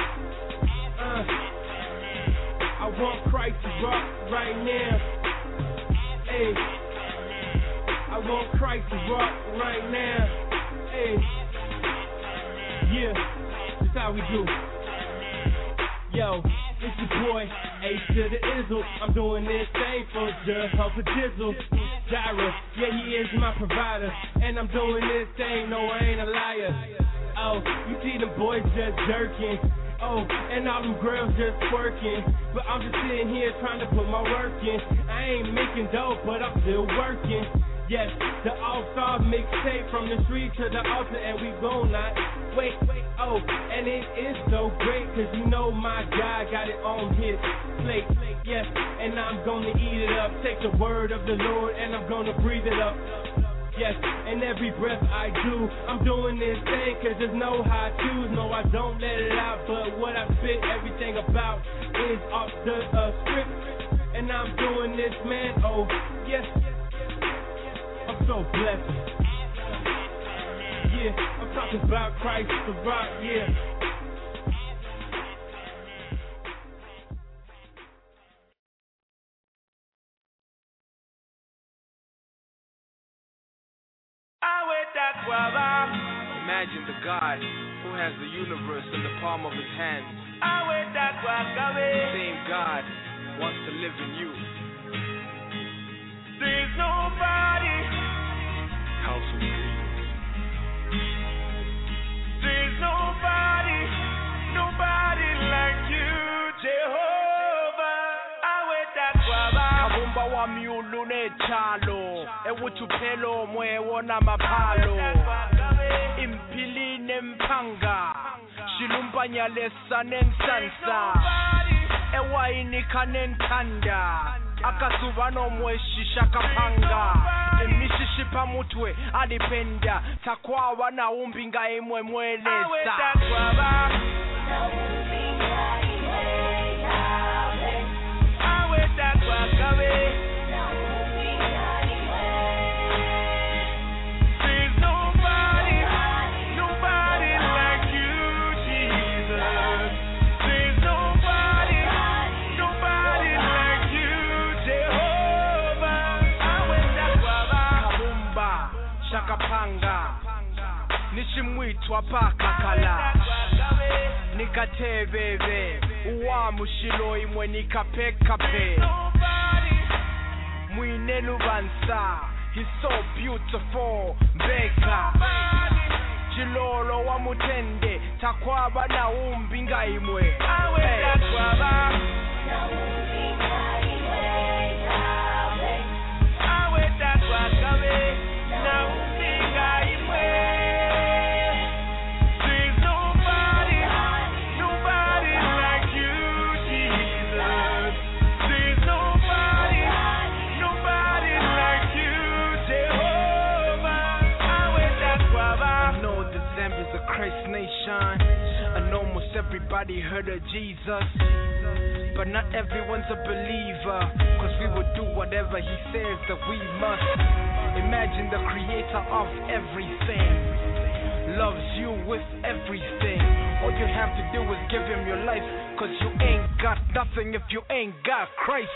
I want Christ to rock right now. Hey, I want Christ to rock right now. Hey, yeah, that's how we do. Yo, it's your boy, Ace to the Izzle. I'm doing this thing for Jehovah Jizzle. Jireh, yeah, he is my provider. And I'm doing this thing, no, I ain't a liar. Oh, you see them boys just jerking. Oh, and all them girls just twerking. But I'm just sitting here trying to put my work in. I ain't making dope, but I'm still working. Yes, the all-star mixtape from the street to the altar, and we gon' not wait. Oh, and it is so great, cause you know my God got it on his plate. Yes, and I'm gonna eat it up. Take the word of the Lord, and I'm gonna breathe it up. Yes, and every breath I do, I'm doing this thing, cause there's no how I choose. No, I don't let it out, but what I spit, everything about is off the script. And I'm doing this, man, oh, yes. I'm so blessed. Yeah, I'm talking about Christ the rock, yeah. I wait that guava. Imagine the God who has the universe in the palm of his hand. Same God wants to live in you. There's nobody. House of Peace. There's nobody like you, Jehovah. Kabumba wa miulu nechalo ewuthupelo mwewona maphalo impili nempanga shilumpanya lesa nensansa ewayini kanenthanda akasuba nomweshisha kapanga emishishipa mutwe alipenda takwawa na umbinga imwe mwelesa nishimwitwa pakakala nikatebebe uwamushilo imwe nikapekape mwine lubansa he's so beautiful mbeka chilolo wa mutende takwaba na umbinga imwe I know most everybody heard of Jesus, but not everyone's a believer, cause we will do whatever he says that we must. Imagine the creator of everything loves you with everything. All you have to do is give him your life, cause you ain't got nothing if you ain't got Christ.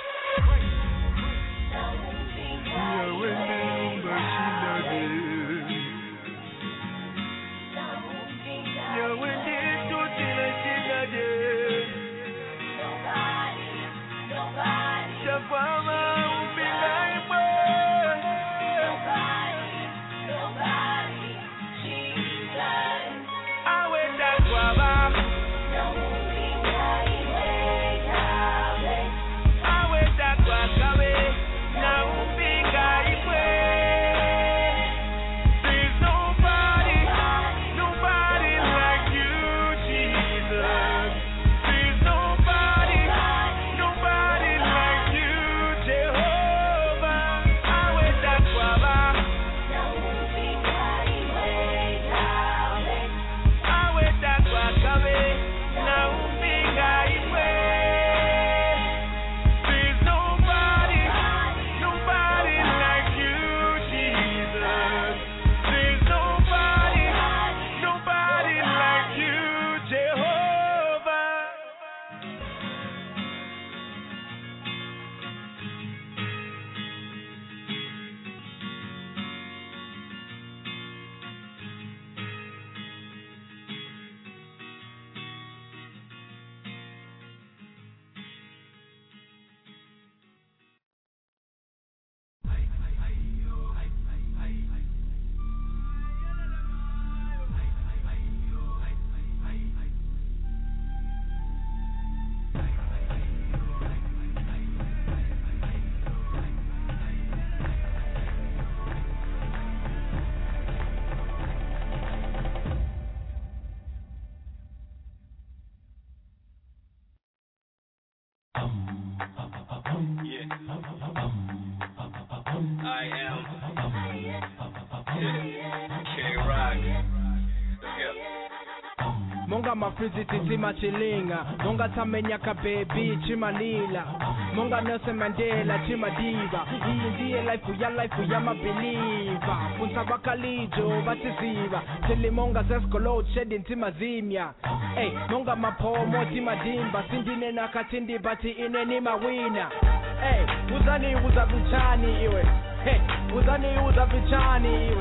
Monga mafriziti tima chilinga Monga tamenya kabebi chimanila Monga Nelson Mandela chimadiva Hii ndiye life ya mabiliva Punta bakalijo batiziva Chili monga zeskolo chedi ntima zimya Hey, monga mapomo tima dimba Sindine na katindi bati ine ni mawina Hey, uzani uza vichani iwe Hey, uzani uza vichani iwe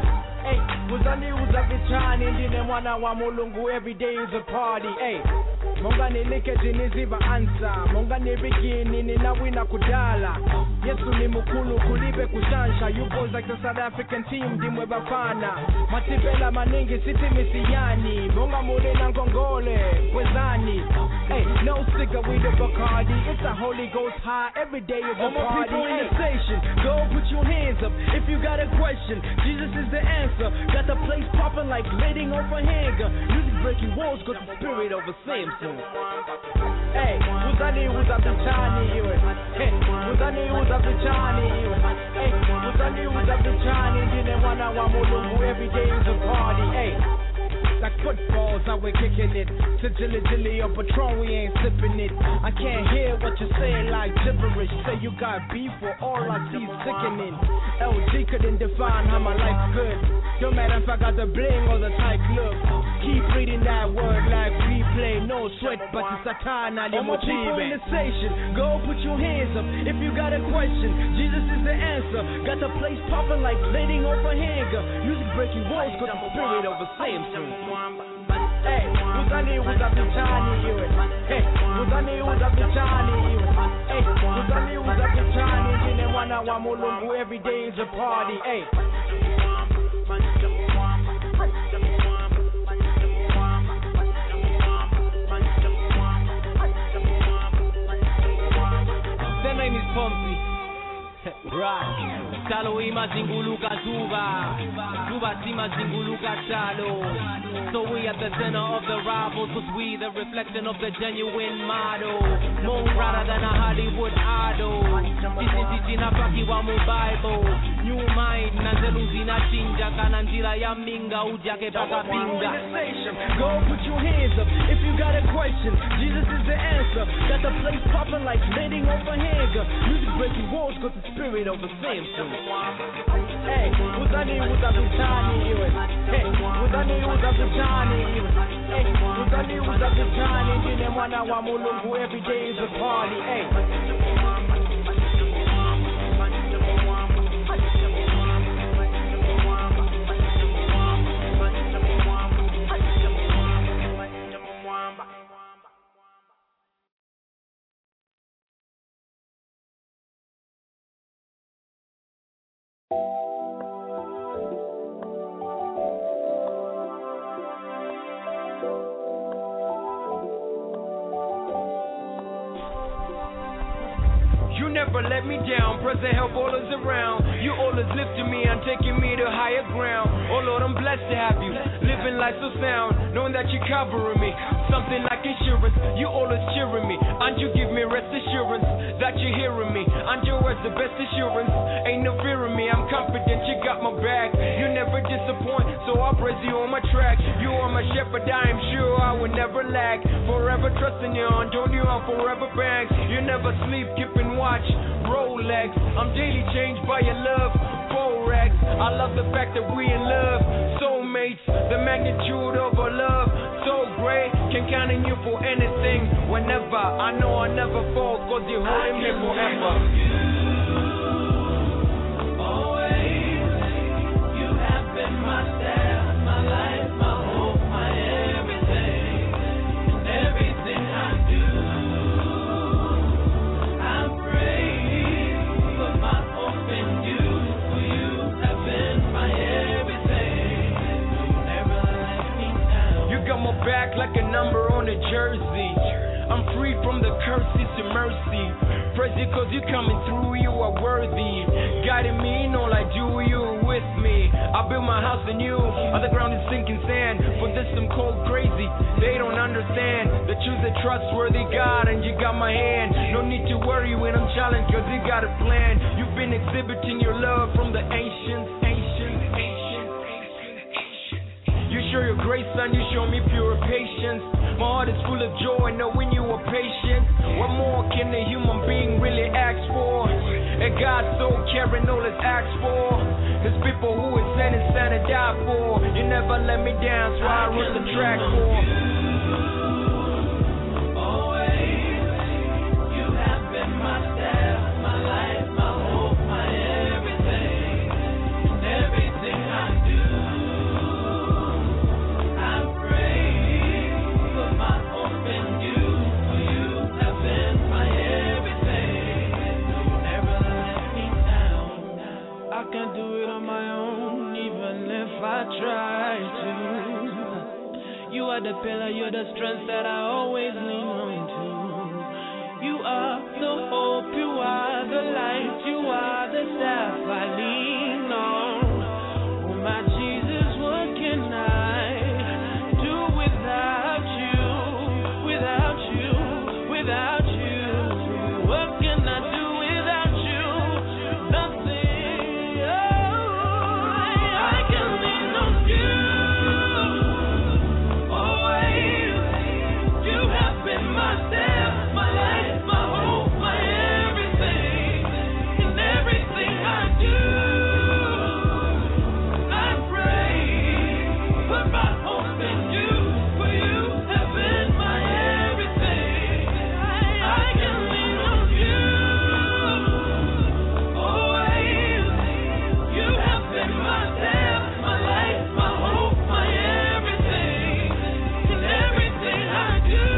Hey, uzaniuza vichani ndine mwana wa mulungu, every day is a party. Hey, monga nilikeje niziva answer, monga nirigini ninawina kudala. Yesu ni mukulu kulibe kushansha, you boys like the South African team dimwe bafana. Matibela maningi siti misiyani, monga mule na ngongole wezani. Hey, no sticker with the Bacardi, it's a Holy Ghost high, every day is a party. People in the station, go put your hands up if you got a question. Jesus is the answer. Got the place popping like lighting off a hanger. Music breaking walls, got the spirit of a Samson. Hey, uzani uzavichani iwe. Hey, uzani uzavichani iwe. Hey, uzani uzavichani ndine mwana wa mulungu, every day is a party. Hey, like footballs, I we're kicking it. To dilly or Patron, we ain't sipping it. I can't hear what you're saying like gibberish. Say you got beef, for all I see is sickening. LG couldn't define how my life's good. No matter if I got the bling or the tight look. Keep reading that word like replay. No sweat, but it's a time I more people in the station, go put your hands up if you got a question. Jesus is the answer. Got the place popping like lighting off a hanger. Music breaking walls, got the spirit of a Samson. Hey, uzani uzavichani iwe. Hey, uzani uzavichani iwe. Hey, uzani uzavichani ndine mwana wa mulungu, every day is a party. Hey. Their name is Pumpy. Right. Talo imazinguluka zuba, zuba simazinguluka talo. So we at the center of the rivals, cause we the reflection of the genuine model. More rather than a Hollywood idol. Sisi na paki wa mu Bible. New mind, nazeluzi na chinja, kana njira ya minga ujake paka pinga. Go put your hands up if you got a question. Jesus is the answer. Got the place popping like lighting off a hanger. Music breaking walls, got the spirit of a Samson. Hey, uzani uzavichani iwe. Hey, uzani uzavichani iwe. Hey, uzani uzavichani ndine mwana wa mulungu, every day is a party. Hey. You never let me down, present help always around. You always lifting me and taking me to higher ground. Oh Lord, I'm blessed to have you, living life so sound, knowing that you're covering me, something like insurance. You always cheering me, and you give me rest assurance that you're hearing me, and your word's the best assurance. Ain't no fear in me, I'm confident you got my back. You never disappoint, so I'll praise you on my track. You are my shepherd, I am sure I will never lack. Forever trusting you, on you on forever banks. You never sleep, keeping watch, Rolex. I'm daily changed by your love, Forex. I love the fact that we in love, soulmates. The magnitude of our love, so great. Can count on you for anything, whenever. I know I'll never fall, cause you're holding me forever. Always, you have been my staff, my life, my hope, my everything. And everything I do, I pray, put my hope in you, for you have been my everything. You never let me down. You got my back like a number on a jersey. I'm free from the curses to mercy. Praise you cause you coming through, you are worthy. Guiding me in all I do, you with me. I build my house in you, on the ground is sinking sand. For this I'm cold crazy, they don't understand. The truth a trustworthy God and you got my hand. No need to worry when I'm challenged cause you got a plan. You've been exhibiting your love from the ancients. You show your grace and you show me pure patience. My heart is full of joy knowing you are patient. What more can a human being really ask for? A God so caring, all is asked for. His people who is sent and sent to die for. You never let me down, so I wrote the track for. Always, you have been my staff, my life, my hope, my everything. And everything I do, the pillar, you're the strength that I always lean on to. You are the hope, you are the light, you are the staff I lean on. Oh my Jesus, what can I do without you, without you, without you? What can I do without you? Nothing. Oh, I can lean on you. Always, you have been my step, my life, my hope, my everything. In everything I do, I pray, put my hope in you, for you have been my everything. I can lean on you. Always, you have been my step, my life, my hope, my everything. In everything I do,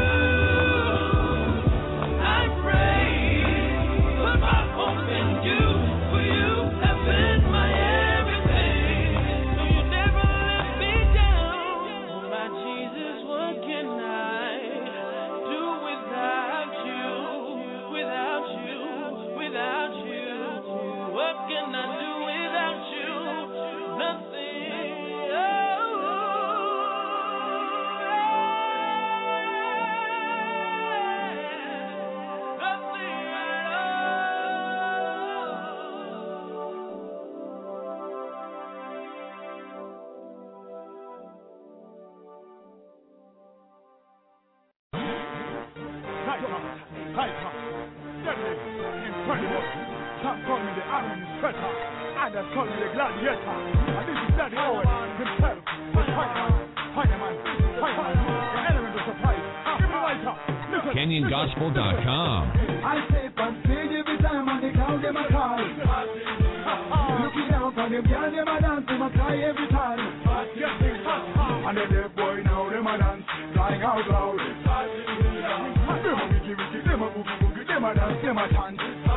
I pray, put my hope in you, for you have been my everything. So you never let me down. Oh my Jesus, what can I do without you, without you, without you? What can I do without you? Nothing. Nothing at Hyper, deadly, incredible. Some call me the Iron Sweater, others call me the Gladiator. And this is Daddy Owen himself, the Fireman, the element of surprise. Give me light up. Listen. KenyanGospel.com. I say from stage every time on the crowd them a call. Looking down from them girls them a dance, them a cry every time. And the dead boy now them a dance, crying out loud. Them a wiggy, them a boogie, them a dance, them a chant.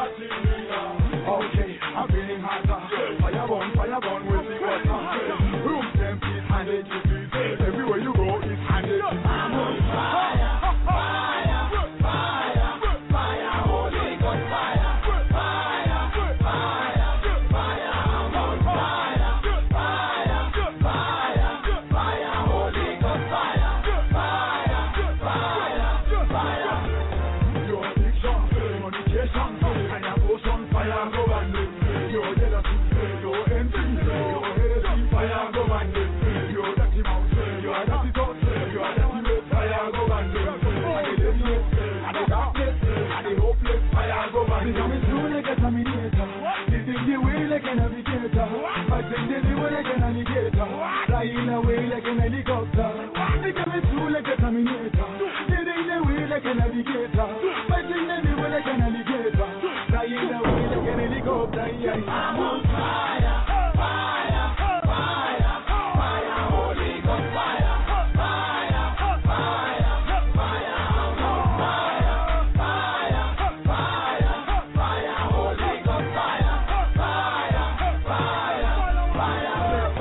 Okay, I'm feeling hotter. Fire burn, we'll see what's up. Room empty, handed to feet. Everywhere you go, it's handed to feet. I'm on fire, fire, fire, fire, Holy Ghost fire, fire, fire, fire, I'm on fire, fire, fire, fire, Holy Ghost fire, fire, fire, fire. Your addiction, fornication, and abortion, fire go and your jealousy, your envy, your heresy, fire go and your dirty mouth, your dirty thoughts, your dirty ways, fire go and the deadness, and the darkness, and the hopeless, fire go and They coming through like a terminator. They think they way like a navigator. I think they do like an alligator. Flying away like an helicopter. They coming through like a terminator. They think they way like a navigator. I think they do like an alligator. Flying away like an helicopter. I'm on fire, fire, fire, fire, Holy Ghost fire, fire, fire, fire, I'm on fire, fire, fire, fire, Holy Ghost fire, fire, fire, fire,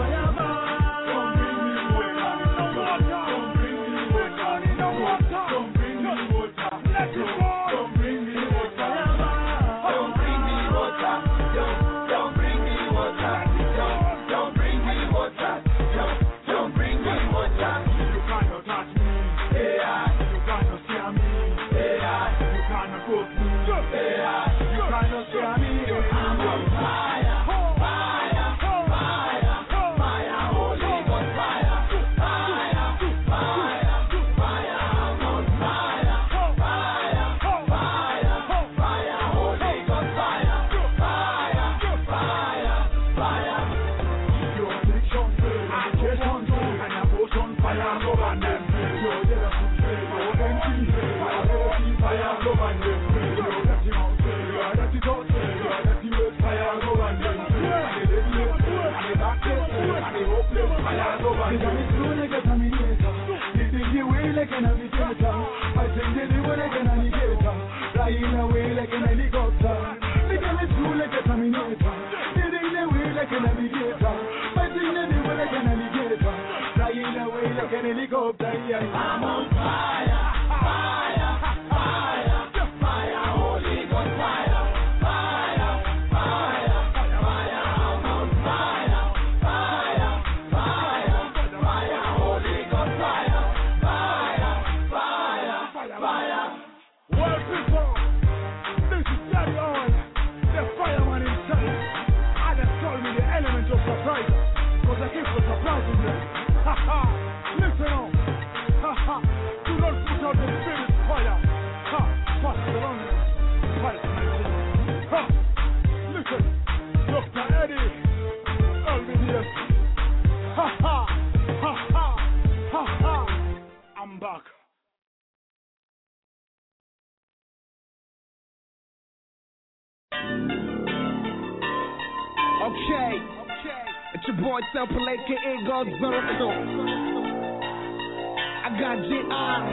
Don't bring me water. Don't bring me water. Don't bring me water. Don't bring me water. Don't bring me water. Don't bring me water. You cannot touch me. You cannot scare me. You cannot cook me. You cannot scare me. I'm on fire. Fire. Fire. Fire. Holy Ghost fire. Fire. Fire. Fire. I'm on fire. Fire. Fire. Fire. Holy Ghost fire. Fire. Fire. Fire. Your addiction, education, and abortion, fire go on them. Your jealousy, your envy, fire go on them. Your dirty mouth, your dirty thoughts, your dirty ways, fire go on them. And the deadness, and the darkness, and the hopeless, fire go on They them. coming through like a terminator. They think they way like a navigator. I think they do like an alligator. Flying away like an helicopter. They coming through like a terminator. They think they way like a navigator. I think they do like an alligator. Flying away like an helicopter. Okay. It's your boy Temple, aka Godzilla. I got J.I.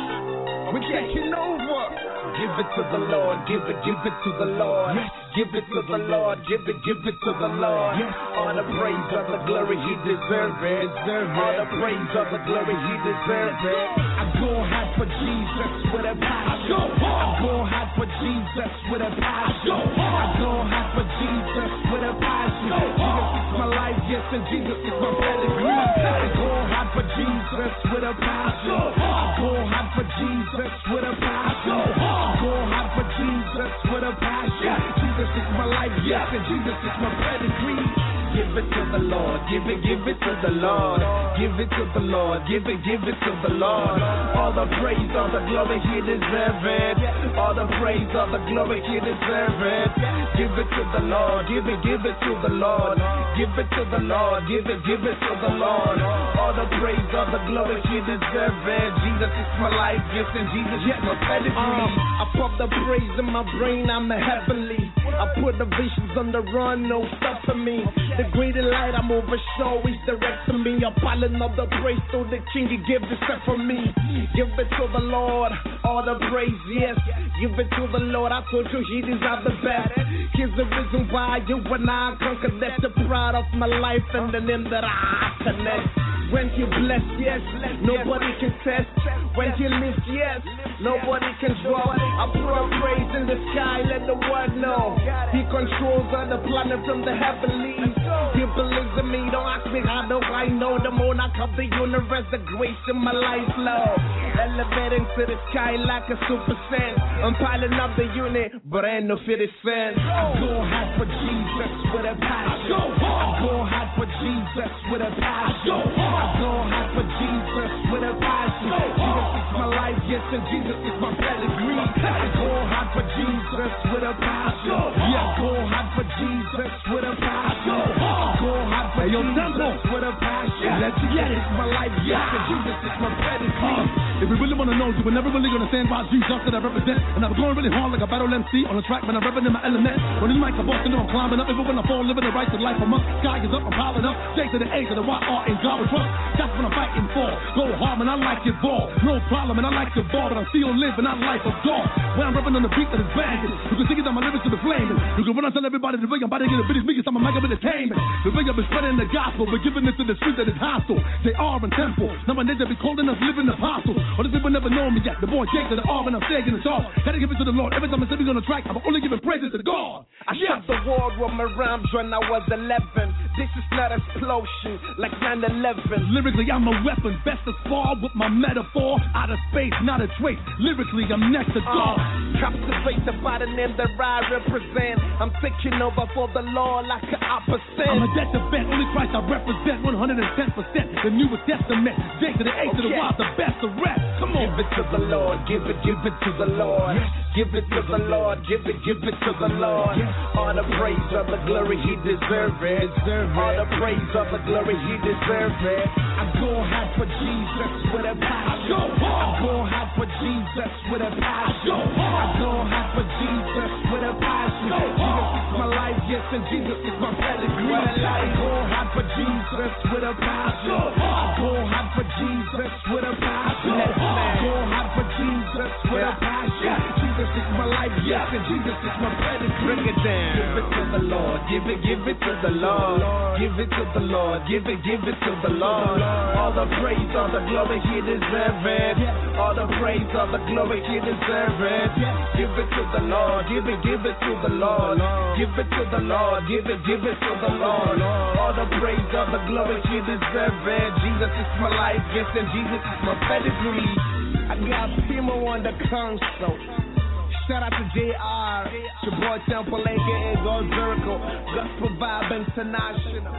We're taking over. Give it to the Lord, give it to the Lord. Yes. Give it to the Lord, give it to the Lord. Yes. All the praise of the glory, He deserves it. All the praise of the glory, He deserves it. I go hard for Jesus with a passion. I go hard for Jesus with a passion. I go hard for Jesus with a passion. Jesus is my life, yes, and Jesus is my pedigree. I go hard for Jesus with a passion. I go hard for Jesus with a passion. I go hard for Jesus with a passion. Jesus is my life, yes, and Jesus is my pedigree. Give it to the Lord, give it to the Lord. Give it to the Lord, give it to the Lord. All the praise, all the glory, He deserves it. All the praise, all the glory, He deserves it. Give it to the Lord, give it to the Lord. Give it to the Lord, give it to the Lord. All the praise, all the glory, He deserves it. Jesus is my life, yes, and Jesus is my pedigree. I pop the praise in my brain, I'm a heavenly. I put the visions on the run, no stopping me. The greater light I'm over, show He's directing me. I'm piling up the praise to the King, He gives it for me. Give it to the Lord, all the praise, yes. Give it to the Lord, I told you He deserves the best. Here's the reason why you and I conquered that. The pride of my life and the name that I connect. When He bless, yes, nobody can test. When He lifts, yes, nobody can drop. I put a praise in the sky, let the world know. He controls all the planet from the heavenlies. He believes in me, don't ask me how do I know. The monarch of the universe, the grace in my life, Lord. Elevating to the sky like a super sen. I'm piling up the unit, but ain't no 50 cents. I go hard for Jesus with a passion. I go hard for Jesus with a passion. I go hard for Jesus with a passion. Jesus is my life, yes, and Jesus is my pedigree. I go hard for Jesus with a passion. Yeah, I go hard for Jesus with a passion. I go hard for Jesus with a passion. Yeah, it's my life, yes, and Jesus is my pedigree. If you really want to know, you were never really going to stand by Jesus that I represent. And I'm going really hard like a battle MC on the track, man, I'm repping in my element. When this mic, I'm busting, I'm climbing up. Even when I fall, living the right to life. I'm up, sky is up, I'm piling up. J to the A to the Y, R, and God with trust. That's what I'm fighting for. Go hard, man, I like it ball. No problem, and I like the ball, but I'm still living, I like a dog. When I'm repping on the beat that is banging, you can sing it on my lyrics to the flaming. You can run and tell everybody the way I'm about to get a bit of speakers, I'm a mic of entertainment. The way I've been spreading the gospel, but giving it to the street that is hostile. They are in temple. Now my niggas be calling us living apostles. Or the people never know me yet. The boy Jake to the R, and I'm saying it's all. Gotta give it to the Lord. Every time I say we're on the track, I'm only giving praises to God. I shot the world with my rhymes when I was 11. This is not explosion like 9/11. Lyrically, I'm a weapon. Best to spar with my metaphor. Out of space, not a trace. Lyrically, I'm next to God. Captivate the body name that I represent. I'm taking over for the Lord like an opposite. I'm a death event. Only Christ I represent 110%. The newest testament. J to the A to the Y, the best of rap. Come on. Give it to the Lord. Give it to the Lord. Give it to the Lord. Give it to the Lord. All the praise of the glory, He deserves it. All the praise of the glory, He deserves it. I go hard for Jesus with a passion. I go hard for Jesus with a passion. I go hard for Jesus with a passion. Jesus is my life, yes, and Jesus is my pedigree. I go hard for Jesus with a passion. I go hard for Jesus with a passion. I go hard for Jesus with a passion. Jesus is my life, yes, and Jesus is my pedigree. Bring it down. Give it to the Lord. Give it to the Lord. Give it to the Lord. Give it to the Lord. All the praise, all the glory, He deserves it. All the praise, all the glory, He deserves it. Give it to the Lord. Give it to the Lord. Give it to the Lord. Give it to the Lord. All the praise, all the glory, He deserves it. Jesus is my life, yes, and Jesus is my pedigree. I got Timo on the console. Shout out to JR, your boy Temple, aka Gold Jericho, Gospel Vibe International.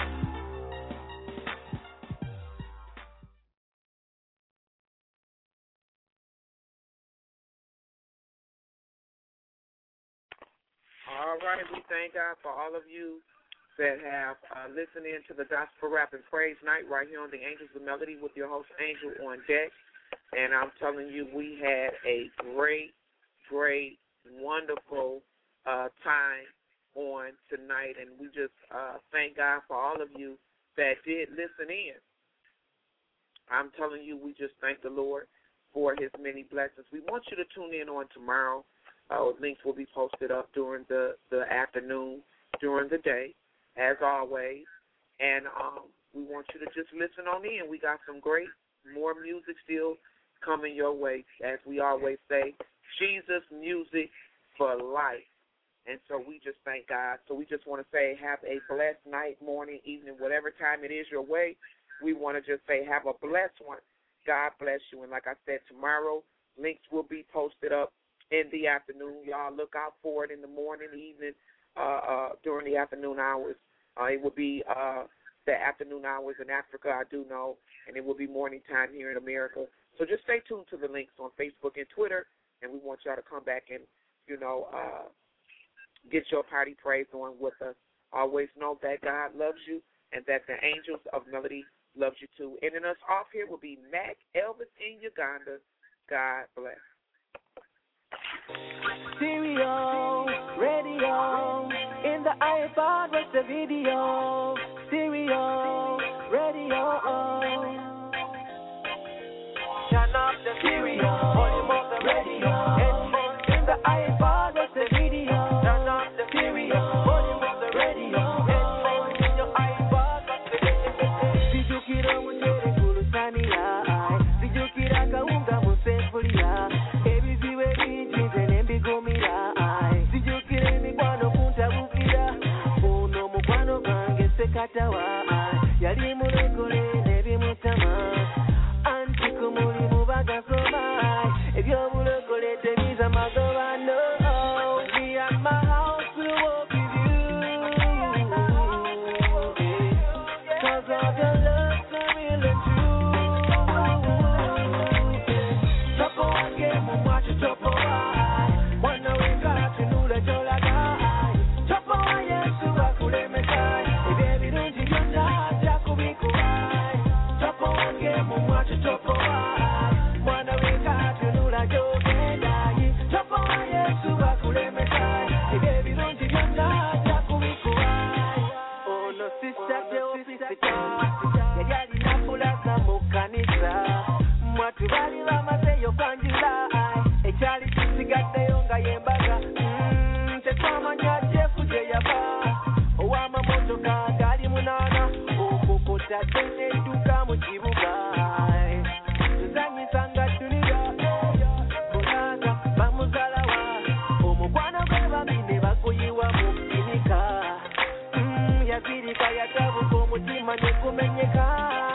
All right, we thank God for all of you that have listened in to the Gospel Rap and Praise Night right here on the Angels of Melody with your host Angel on deck. And I'm telling you, we had a great, wonderful time on tonight, and we just thank God for all of you that did listen in. I'm telling you, we just thank the Lord for his many blessings. We want you to tune in on tomorrow. Links will be posted up during the afternoon, during the day, as always. And we want you to just listen on in. We got some great, more music still coming your way. As we always say, Jesus music for life. And so we just thank God. So we just want to say have a blessed night, morning, evening, whatever time it is your way. We want to just say have a blessed one. God bless you. And like I said, tomorrow, links will be posted up in the afternoon. Y'all look out for it in the morning, evening, during the afternoon hours. It will be the afternoon hours in Africa, I do know, and it will be morning time here in America. So just stay tuned to the links on Facebook and Twitter, and we want y'all to come back and, get your party praise on with us. Always know that God loves you and that the angels of melody loves you too. Ending us off here will be Mac Elvis in Uganda. God bless. Stereo, radio, in the iPod, what's the video? Stereo, radio, turn up the stereo, volume up the radio, headphones in the iPod, what's the video? Turn up the stereo, volume up the radio, headphones in your iPod, what's the video? Sijukira mutere kulusania, sijukira kaunga musefulia, ebiziwe binchize nembigumira, sijukira emikwano kuntabukira, uno mukwano gange sekatawa, yali mulekole nebimutama, anti kumulimu bagasoma, ebyobulekole temiza magobano, me and my house will walk with you, 'cause of your love so real and true. Topo wange mumwachi topo wai, mwana wenga tinule jolaga, topo wa Yesu bakulemesai, ebyebirungi byonna ajja kubikuwai. Topo wange mumwachi topo wai, mwana wenga tinula jogendayi, topo wa Yesu bakulemesai, ebyebirungi byonna ajja kubikuwai. Ono sista Teofisita yali alina pulaza mu kkanisa, mwatu baali bamazeyo kwanjula, ekyali kisigaddeyo nga yembaga, tetwamanya Jefu gye yava, ow'amamotoka gali munaana, okukutadde n'edduka mu kibuga, tuzanyisanga dduniya, bulaza bamuzalawa, omukwano gwe bambi ne bakuyiwa mu binika, yazirika yatabuka omutima ne gumenyeka.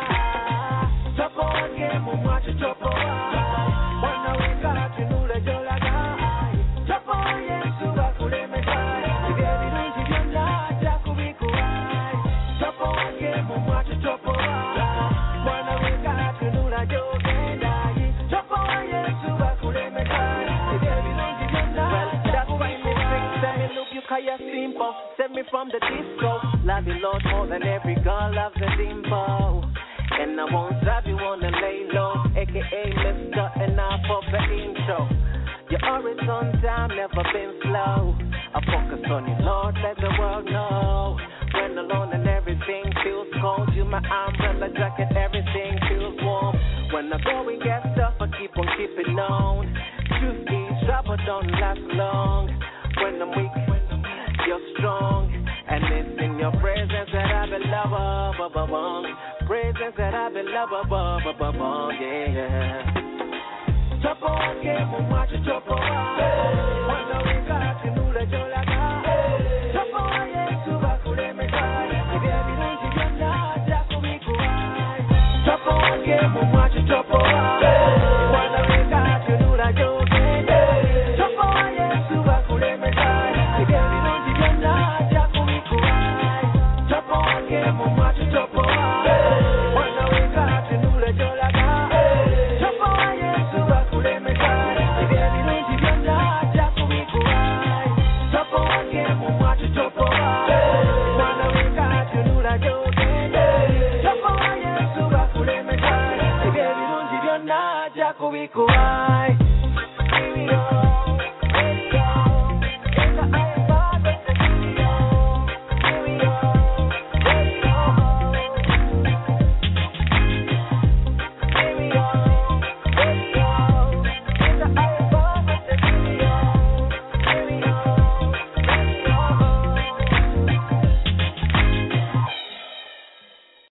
Topo wange mumwachi topo wai, mwana wenga tinule jolaga, topo wa Yesu bakulemesai, ebyebirungi byonna ajja kubikuwai. Topo wange mumwachi topo wai, mwana wenga tinula jogendayi, topo wa Yesu bakulemesai, ebyebirungi byonna ajja kubikuwai. Send me look you 'cause you're simple, send me from the disco, love you Lord more than every girl loves a dimple. And I won't stop you on the lay low, aka Mr. Enough for the intro. You're always on time, never been slow. I focus on you, Lord, let the world know. When alone and everything feels cold, you my umbrella jacket, everything feels warm. When I go and get stuff, I keep on keeping on. Truth is, trouble don't last long. When I'm weak, you're strong. And it's in your presence that I be loved, presence that I be loved, yeah. Topo wange mumwachi topo wai, mwana wenga tinule jolaga, topo wa Yesu bakulemesai, ebyebirungi byonna ajja kubikuwai. Topo wange mumwachi topo wai, mwana wenga tinula jogenda, topo wa Yesu bakulemesai, ebyebirungi byonna ajja kubikuwai. Topo wange mumwachi topo wai, mwana wenga tinule jolaga, topo wa Yesu bakulemesai, ebyebirungi byonna ajja kubikuwai. Topo wange mumwachi topo wai, mwana wenga tinula jogenda, topo wa Yesu bakulemesai, ebyebirungi byonna ajja kubikuwai.